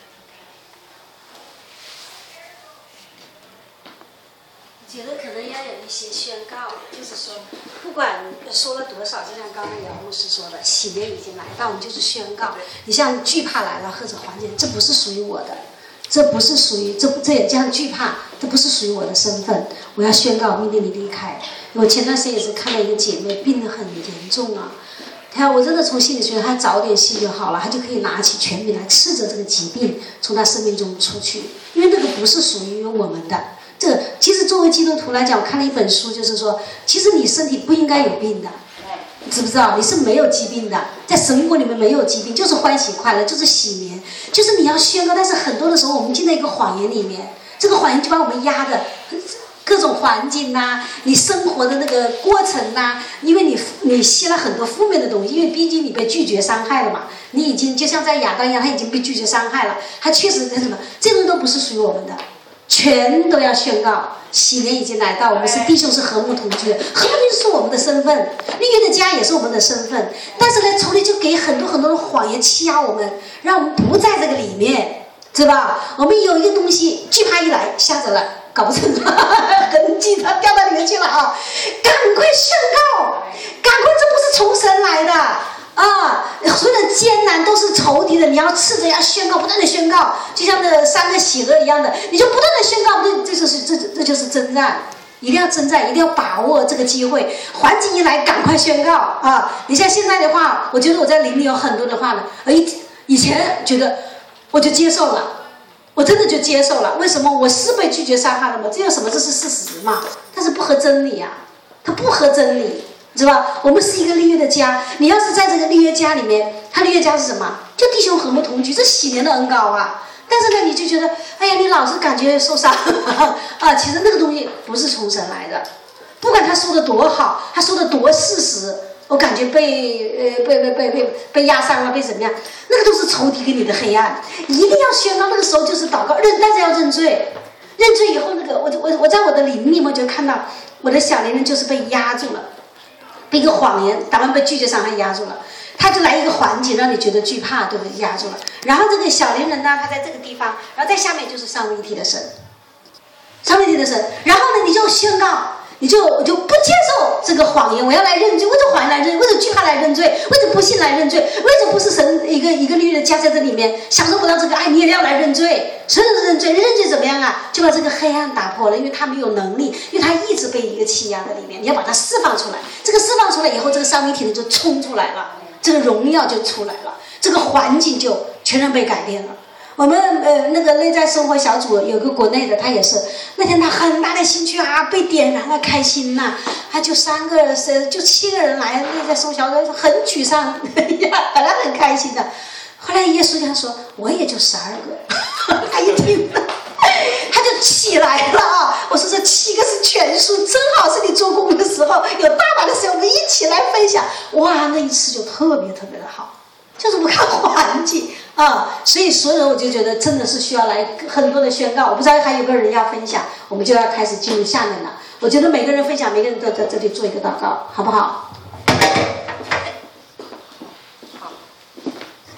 我觉得可能要有一些宣告，就是说，不管说了多少，就像刚才姚牧师说的，喜悦已经来到，我们就是宣告。你像惧怕来了或者环境，这不是属于我的，这不是属于这这也这样惧怕，这不是属于我的身份。我要宣告，命令你离开。我前段时间也是看到一个姐妹病得很严重啊。他我真的从心里觉得他早点信就好了，他就可以拿起权柄来斥责这个疾病从他生命中出去，因为那个不是属于我们的。这个其实作为基督徒来讲，我看了一本书，就是说，其实你身体不应该有病的，知不知道？你是没有疾病的，在神国里面没有疾病，就是欢喜快乐，就是喜年，就是你要宣告。但是很多的时候，我们进在一个谎言里面，这个谎言就把我们压的。各种环境呐、啊，你生活的那个过程呐、啊，因为你你吸了很多负面的东西，因为毕竟你被拒绝伤害了嘛，你已经就像在亚当一样，他已经被拒绝伤害了，他确实是什么，这种都不是属于我们的，全都要宣告，喜年已经来到，我们是弟兄，是和睦同居的，和睦同居是我们的身份，立约的家也是我们的身份，但是呢，仇敌就给很多很多的谎言欺压我们，让我们不在这个里面，知吧？我们有一个东西，惧怕一来，吓着了。搞不成痕迹，它掉到里面去了啊！赶快宣告，赶快，这不是从神来的啊！所有的艰难都是仇敌的，你要斥责，要宣告，不断的宣告，就像那三个喜乐一样的，你就不断的宣告，这这就是这这就是征战，一定要征战，一定要把握这个机会，环境一来，赶快宣告啊！你像现在的话，我觉得我在灵里有很多的话呢，以以前觉得我就接受了。我真的就接受了，为什么？我是被拒绝伤害了吗？这有什么？这是事实嘛？但是不合真理啊，它不合真理，知道吧？我们是一个立约的家，你要是在这个立约家里面，它立约家是什么？就弟兄和睦同居，这喜年的恩膏啊。但是呢，你就觉得，哎呀，你老是感觉受伤啊，其实那个东西不是从神来的，不管他说的多好，他说的多事实。我感觉被呃被被被被被压伤了，被怎么样？那个都是仇敌给你的黑暗，一定要宣告。那个时候就是祷告，认，但是要认罪。认罪以后，那个我我我在我的灵里面就看到我的小灵人就是被压住了，被一个谎言，当然被拒绝伤害压住了。他就来一个环境让你觉得惧怕，对不对？压住了。然后这个小灵人呢，他在这个地方，然后在下面就是三位一体的神，三位一体的神。然后呢，你就宣告。你就我就不接受这个谎言，我要来认罪。为什么谎言来认罪？为什么惧怕来认罪？为什么不信来认罪？为什么不是神一个一个律的加在这里面享受不到这个爱，你也要来认罪？所有的认罪，认罪怎么样啊？就把这个黑暗打破了，因为他没有能力，因为他一直被一个欺压在里面，你要把它释放出来。这个释放出来以后，这个三位一体的就冲出来了，这个荣耀就出来了，这个环境就全然被改变了。我们呃那个内在生活小组有个国内的，他也是那天他很大的兴趣啊，被点燃了，开心呐、啊，他就三个是就七个人来内在生活小组，很沮丧，哎呀，本来很开心的，后来耶稣跟他说，我也就十二个，他一听，他就起来了啊！我说这七个是全数，正好是你做工的时候，有大把的时间，我们一起来分享，哇，那一次就特别特别的好。就是不看环境啊，所以所有人我就觉得真的是需要来很多的宣告。我不知道还有个人要分享，我们就要开始进入下面了。我觉得每个人分享，每个人都在这里做一个祷告，好不好？ 好，好。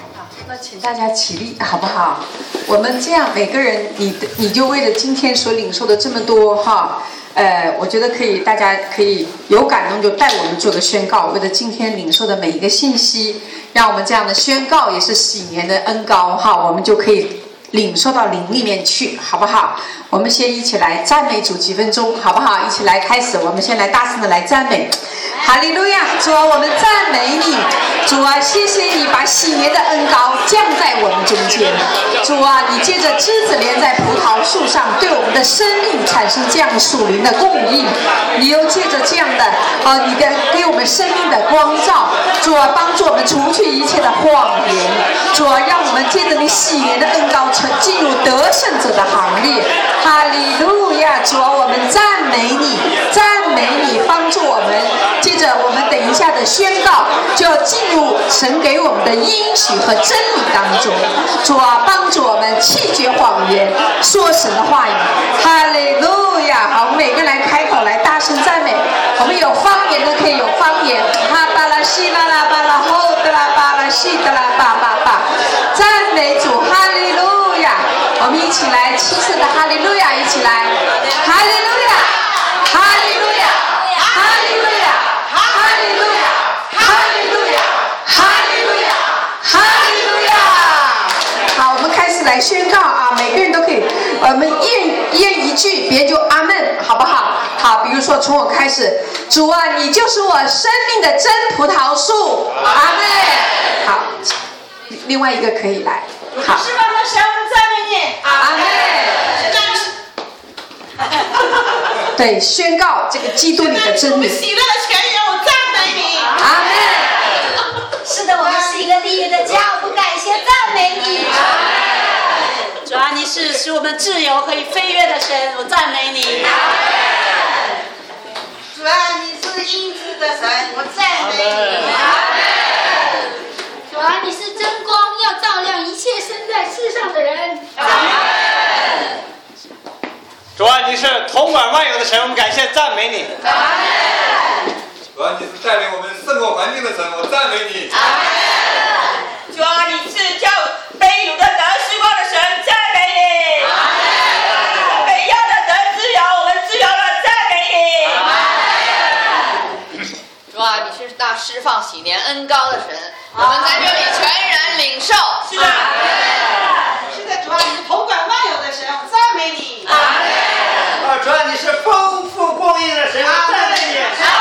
那请大家起立，好不好？我们这样每个人，你你就为了今天所领受的这么多哈，呃，我觉得可以，大家可以有感动就带我们做个宣告，为了今天领受的每一个信息，让我们这样的宣告也是喜年的恩膏哈，我们就可以领受到灵里面去，好不好？我们先一起来赞美主几分钟，好不好？一起来开始，我们先来大声的来赞美，哈利路亚！主啊，我们赞美你，主啊，谢谢你把喜年的恩膏降在我们中间，主啊，你借着枝子连在葡萄树上，对我们的生命产生这样属灵的供应，你又借着这样的呃，你的给我们生命的光照，主啊，帮助我们除去一切的谎言，主啊，让我们借着你喜年的恩膏，成进入得胜者的行列。哈利路亚！主啊，我们赞美你，赞美你，帮助我们。接着我们等一下的宣告，就要进入神给我们的应许和真理当中。主啊，帮助我们弃绝谎言，说神的话语。哈利路亚！好，我们每个人来开口，来大声赞美。我们有方言的可以有方言，哈巴拉西拉拉巴拉后德拉巴拉西德拉巴巴巴，赞美主，哈利路亚！我们一起来七次的哈利路亚，一起来，哈利路亚，哈利路亚，哈利路亚，哈利路亚，哈利路亚，哈利路亚，哈利路亚。好，我们开始来宣告啊，每个人都可以，我们一人一人一句，别人就阿门，好不好？好，比如说从我开始，主啊，你就是我生命的真葡萄树，阿门。好，另外一个可以来，好。 释放的神，我们赞美你， 阿门。对，宣告这个基督里的真理。 喜乐的泉源，我赞美你， 阿门。 是的，我们是一个立约的家，我们感谢赞美你。 主啊，你是使我们自由可以飞跃的神，我赞美你。主啊，你是医治的神，我赞美你。 主啊，你是真光，要照亮一切生在世上的人。 主啊，你是统管万有的神，我们感谢赞美你。 主啊，你是带领我们胜过环境的神，我赞美你。 主啊，你是叫被掳的得释放的神，赞美你。被压的得自由，我们自由了，赞美你。 主啊，你是那释放喜年恩膏的神，我们在这里全然领受。 是的，是的，主啊，你是统管万有的神，我赞美你。 啊，主啊，你是丰富供应的神，我赞美你。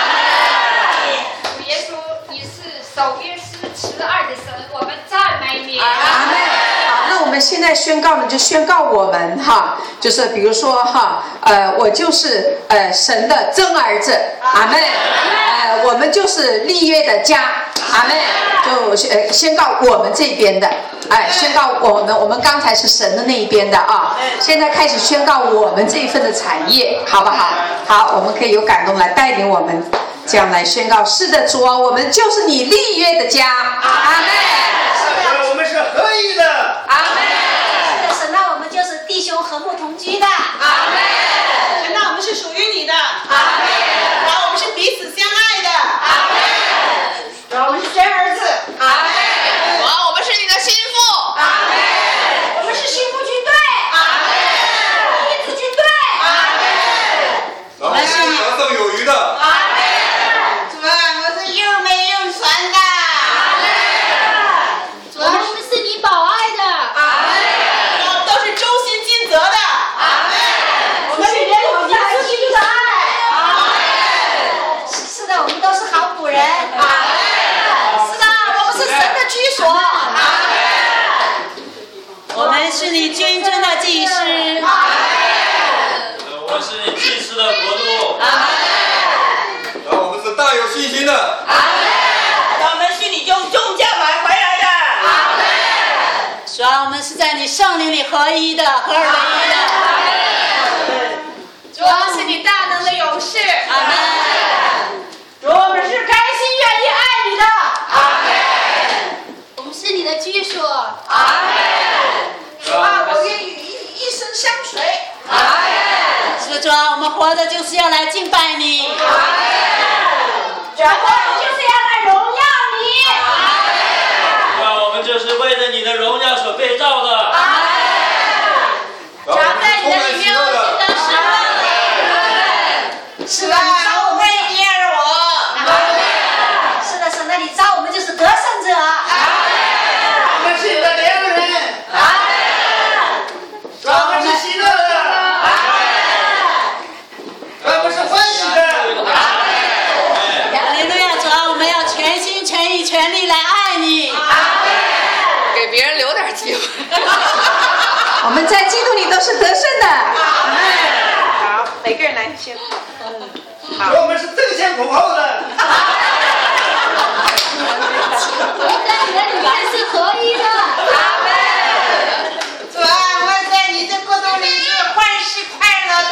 主耶稣，你是守约施慈爱的神，我们赞美你。 阿门。好，那我们现在宣告呢，就宣告我们哈，就是比如说哈，呃，我就是呃神的真儿子，阿门。呃，我们就是立约的家，阿门。就呃宣告我们这边的，哎，宣告我们，我们刚才是神的那一边的啊，现在开始宣告我们这一份的产业，好不好？好，我们可以有感动来带领我们。这样来宣告，是的，主啊，我们就是你立约的家，阿门。 我们是合一的， 阿门。 是的，神啊，我们就是弟兄和睦同居的， 阿门。 神啊，我们是属于你的，阿门。然后我们是彼此相爱的，阿门。然后我们是真儿子， 阿门。 主啊，我们是你的心腹， 阿门。 我们是幸福军队， 阿门。 一子军队， 阿门。 我们是得胜有余的， 阿门。 主啊，我是又美又传的， 阿门。 主啊，我们是你保爱的。 阿门。 我们都是忠心尽责的， 阿门。 我们是人有耶稣基督的爱， 阿门。 是的，我们都是好仆人， 阿门。 是的，我们是神的居所， 阿门。 我们是你君尊的祭司， 阿门。 我们是你祭司的国度， 阿门。 然后我们是大有信心的， 阿门。 我们是你用重价买回来的， 阿门。 主啊，我们是在你圣灵里合一的，合而为一的， 阿门。 主啊，是你大能的勇士。 阿门。主，我们是开心愿意爱你的， 阿门。 我们是你的居所。 阿门。 主啊，我愿意与你一生相随， 阿门。 是的，主啊，我们活着就是要来敬拜你， 阿门。 主啊，活着就是要来荣耀你， 阿门。 主啊，我们就是为了着你的荣耀所被造的。 阿门。常在你的里面，我心当释放。 是的，你造我们， 你爱我。 是的，神的，你造我们就是得胜者。 我们是你的良人。主啊，我们是喜乐的。主啊，我们是欢喜的。 哈利路亚，主啊，我们要全心全意全力来爱你。 给别人留点机会。 我们在基督里都是得胜的。 好，每个人来先。 好，我们是争先恐后的。 我在你的里面是合一的。 主啊，我在你的国度里是欢喜快乐的。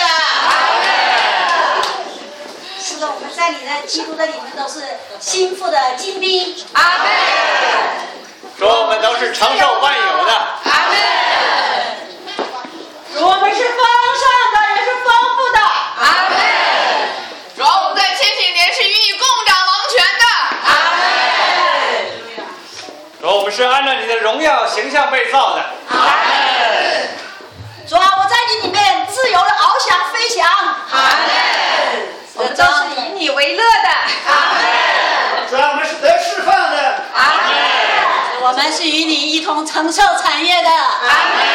是的，我们在你的基督的里面都是心腹的精兵。 阿门。 主，我们都是承受万有的。 阿门。主，我们是丰盛的，也是丰富的。阿门。 主，我们在千禧年是予以共掌王权的。 阿门。 主，我们是按照你的荣耀形象被造的。 阿门。主啊，我在你里面自由的翱翔飞翔。 阿门。我们都是以你为乐的。阿门。 主啊，我们是得释放的。 阿门。 我们是与你一同承受产业的。 阿门。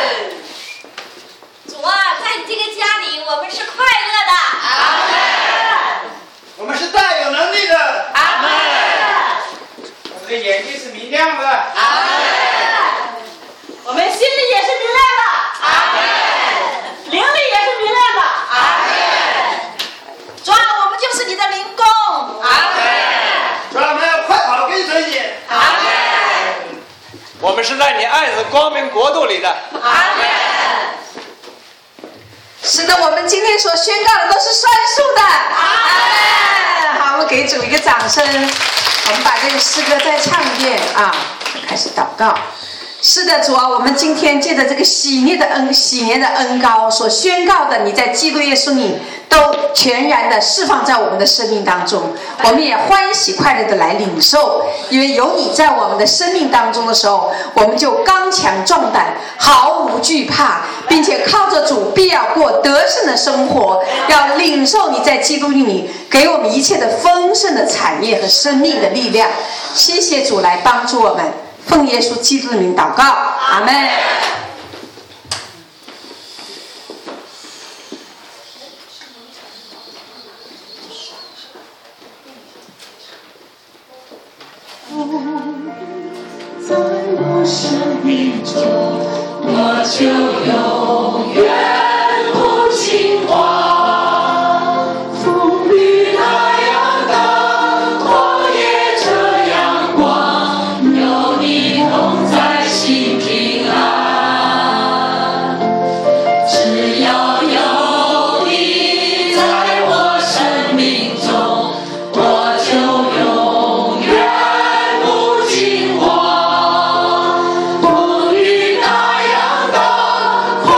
主啊，在你这个家里，我们是快乐的。 阿门。 我们是大有能力的。 阿门。 我们的眼睛是明亮的。 阿门。 我们心里也是明亮的。 阿门。 灵里也是明亮的。 阿门。 主啊，我们就是你的灵工。 阿门。 主啊，我们要快跑跟随你。 阿门。 我们是在你爱子光明国度里的。 阿门。 是的，我们今天所宣告的都是算数的。阿门。好，我们给主一个掌声。我们把这个诗歌再唱一遍啊，开始祷告。是的，主啊，我们今天借着这个喜年的恩，喜年的恩膏所宣告的，你在基督耶稣里都全然的释放在我们的生命当中，我们也欢喜快乐的来领受，因为有你在我们的生命当中的时候，我们就刚强壮胆，毫无惧怕，并且靠着主必要过得胜的生活，要领受你在基督里给我们一切的丰盛的产业和生命的力量。谢谢主来帮助我们。奉耶稣基督的名祷告，阿门。 在我生命中，我就永远不惊慌。风雨那样大，我也这样光，有你同在，心平安。只要有你在我生命中，我就永远不惊慌。风雨那样大，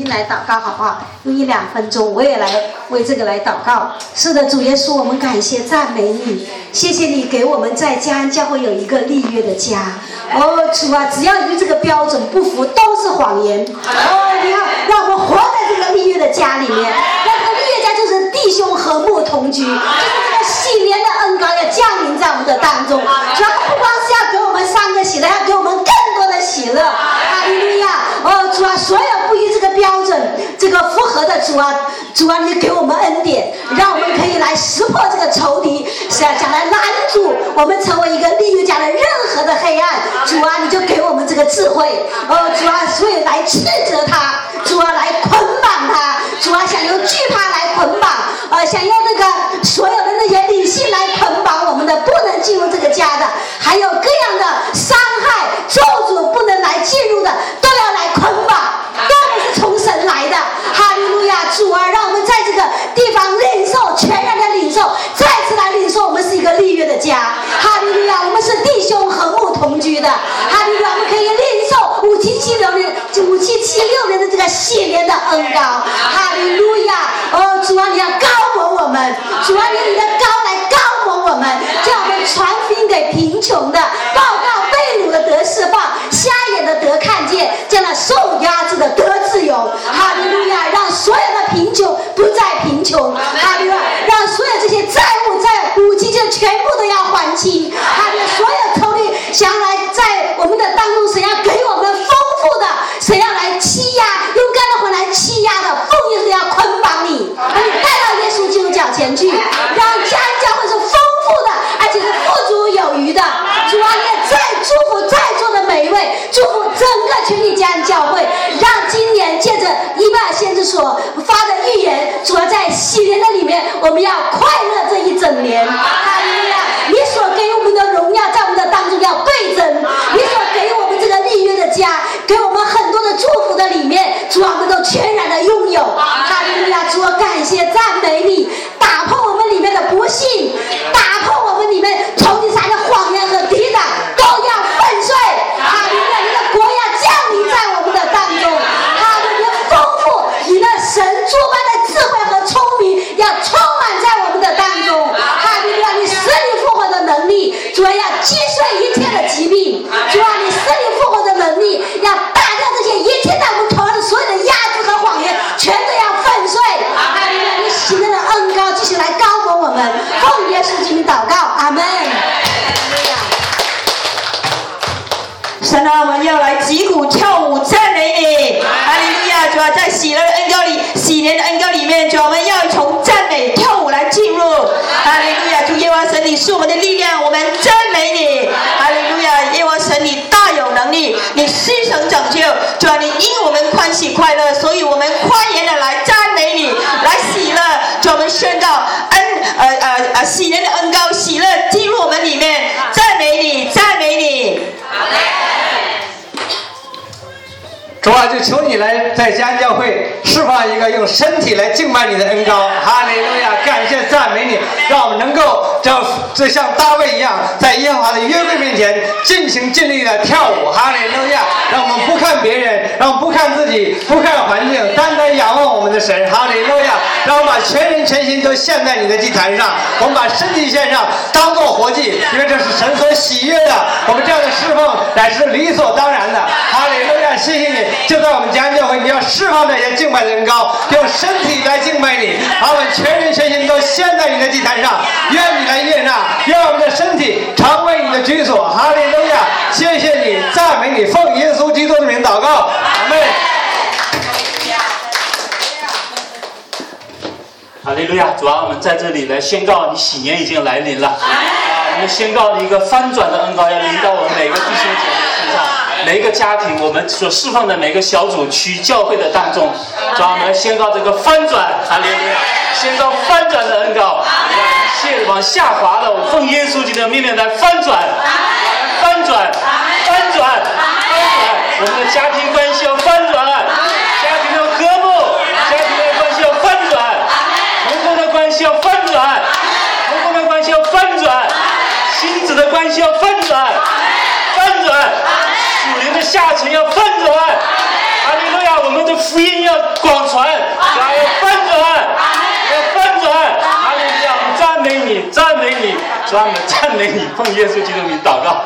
音来祷告，好不好？用一两分钟，我也来为这个来祷告。是的，主耶稣，我们感谢赞美你，谢谢你给我们在嘉安教会有一个立约的家。哦，主啊，只要与这个标准不符，都是谎言。哦，你要让我们活在这个立约的家里面，那这个立约家就是弟兄和睦同居，就是这个喜年的恩膏要降临在我们的当中。主要不光是要给我们三个喜乐，要给我们更多的喜乐。哈利路亚！哦，主啊，所有不与这个标准这个符合的主啊，主啊，你给我们恩典，让我们可以来识破这个仇敌，是啊，想来拦阻我们成为一个立约家的任何的黑暗。主啊，你就给我们这个智慧。哦，主啊，所以来斥责他，主啊，来捆绑他，主啊，想用惧怕来捆绑，呃，想用那个所有的那些理性来捆绑我们的，不能进入这个家的，还有各样的伤害、咒诅不能来进入的，都要来捆绑，都不是从神来的。哈利路亚！主啊，让我们在这个地方领受，全然的领受，再次来领受，我们是一个立约的家。哈利路亚！我们是弟兄和睦同居的。哈利路亚！我们可以领受五七七六年、五七七六年的这个喜年的恩膏。哈利路亚！哦，主啊，你要高抹我们，主啊，你你的膏来高抹我们，叫我们传福音给贫穷的，报告被掳的得释放，瞎眼的得看见，叫那受压制的得自由。哈利路亚！让所有的贫穷不再贫穷。哈利路亚！让所有这些债务在五七就全部都要还清。哈利路亚！所有仇敌想要来在我们的当中，神要给我们丰富的，神要来欺压，用干的魂来欺压的，奉耶稣要捆绑你，把你带到耶稣基督脚前去，让家人教会是丰富的，而且是富足有余的。主啊，你也再祝福在座的每一位，祝福整个全体家人教会，让今年借着以巴先知所发的预言，主要在喜年的里面，我们要快乐这一整年。哈利路亚！你所给我们的荣耀，在我们的当中要倍增。你所给我们这个立约的家，给我们很多的祝福的里面，主啊，我们都全然的拥有。哈利路亚！主啊，感谢赞美你，打破我们里面的不幸，打破我们里面仇敌撒的谎言和抵挡，都要粉碎。哈利路亚！你的国要降临在我们的当中。哈利路亚！丰富你的神诸般的智慧和聪明要充满在我们的当中。哈利路亚！你死里复活的能力，主要要击碎一切的疾病。主啊，你死里复活的能力要打掉这些一切在我们头上的所有的压制和谎言，全都要粉碎。哈利路亚！你喜乐的恩膏继续来高抹我们，奉耶稣基督祷告，阿门。 神啊，我们要来击鼓跳舞赞美你，哈利路亚！主啊，在喜乐的恩膏里，喜年的恩膏里面，主啊，我们要从赞美跳舞来进入，哈利路亚！主耶和华神，你是我们的力量，我们赞美你，哈利路亚！耶和华神，你大有能力，你施成拯救，主啊，你因我们欢喜快乐，所以我们欢颜的来赞美你，来喜乐，主啊，我们宣告恩呃呃呃喜年的恩膏，喜乐进入我们里面，赞美你，赞美你。 主啊，就求你来在嘉安教会释放一个用身体来敬拜你的恩膏。哈利路亚！感谢赞美你，让我们能够这这像大卫一样，在耶和华的约柜面前尽情尽力的跳舞。哈利路亚！让我们不看别人，让我们不看自己，不看环境，单单仰望我们的神。哈利路亚！让我们把全人全心都献在你的祭坛上，我们把身体献上，当做活祭，因为这是神所喜悦的。我们这样的侍奉乃是理所当然的。哈利路亚！谢谢你。就在我们嘉安教会，你要释放这些敬拜的恩膏，用身体来敬拜你，把我们全人全心都献在你的祭坛上，愿你来悦纳，愿我们的身体成为你的居所。哈利路亚！谢谢你，赞美你，奉耶稣基督的名祷告，阿门。 哈利路亚！主啊，我们在这里来宣告，你喜年已经来临了啊！我们宣告一个翻转的恩膏要临到我们每个弟兄姐妹身上。每一个家庭，我们所释放的每个小组区教会的当中，主啊，我们来宣告这个翻转，哈利路亚！宣告翻转的恩膏，一切往下滑的，我奉耶稣基督的命令来翻转，翻转，翻转，翻转！我们的家庭关系要翻转，家庭的和睦，家庭的关系要翻转，同工的关系要翻转，同工的关系要翻转，亲子的关系要翻转，翻转！属灵的下沉要翻转， 哈利路亚！我们的福音要广传，要有翻转，要翻转。哈利路亚！我们赞美你，赞美你，主啊，我们赞美你，奉耶稣基督名祷告。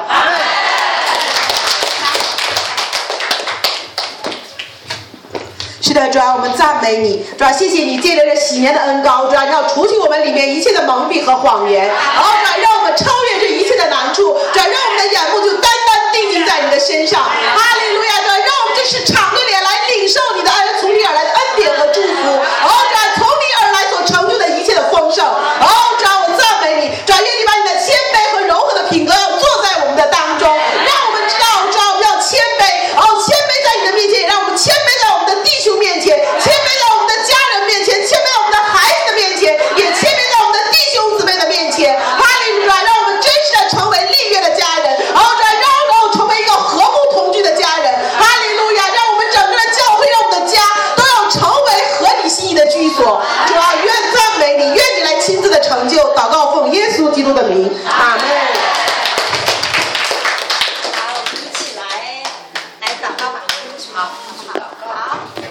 是的，主啊，我们赞美你，主啊，谢谢你借着这喜年的恩膏，主啊，要除去我们里面一切的蒙蔽和谎言，然后主啊，让我们超越这一切的难处，主啊，让我们的眼目就单单定睛在你的身上，哈利路亚！主啊，让我们就是敞着脸来领受你的恩，从你而来的恩典和祝福，然后主啊，从你而来所成就的一切的丰盛，然后主啊，我赞美你，主啊，愿你把你的谦卑和柔和的品格要坐在我们的当中，让我们知道，主啊，我们要谦卑，然后谦卑在你的面前，也让我们谦卑在我们的弟兄面前，谦卑在我们的家人面前，谦卑在我们的孩子的面前，也谦卑在我们的弟兄姊妹的面前。哈利路亚！让我们真实的成为立约的家人，然后让让我成为一个和睦同居的家人。哈利路亚！让我们整个的教会，让我们的家都要成为合你心意的居所。主啊，愿赞美你，愿你来亲自的成就。祷告奉耶稣基督的名，阿门。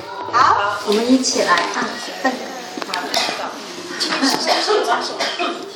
我们一起来啊！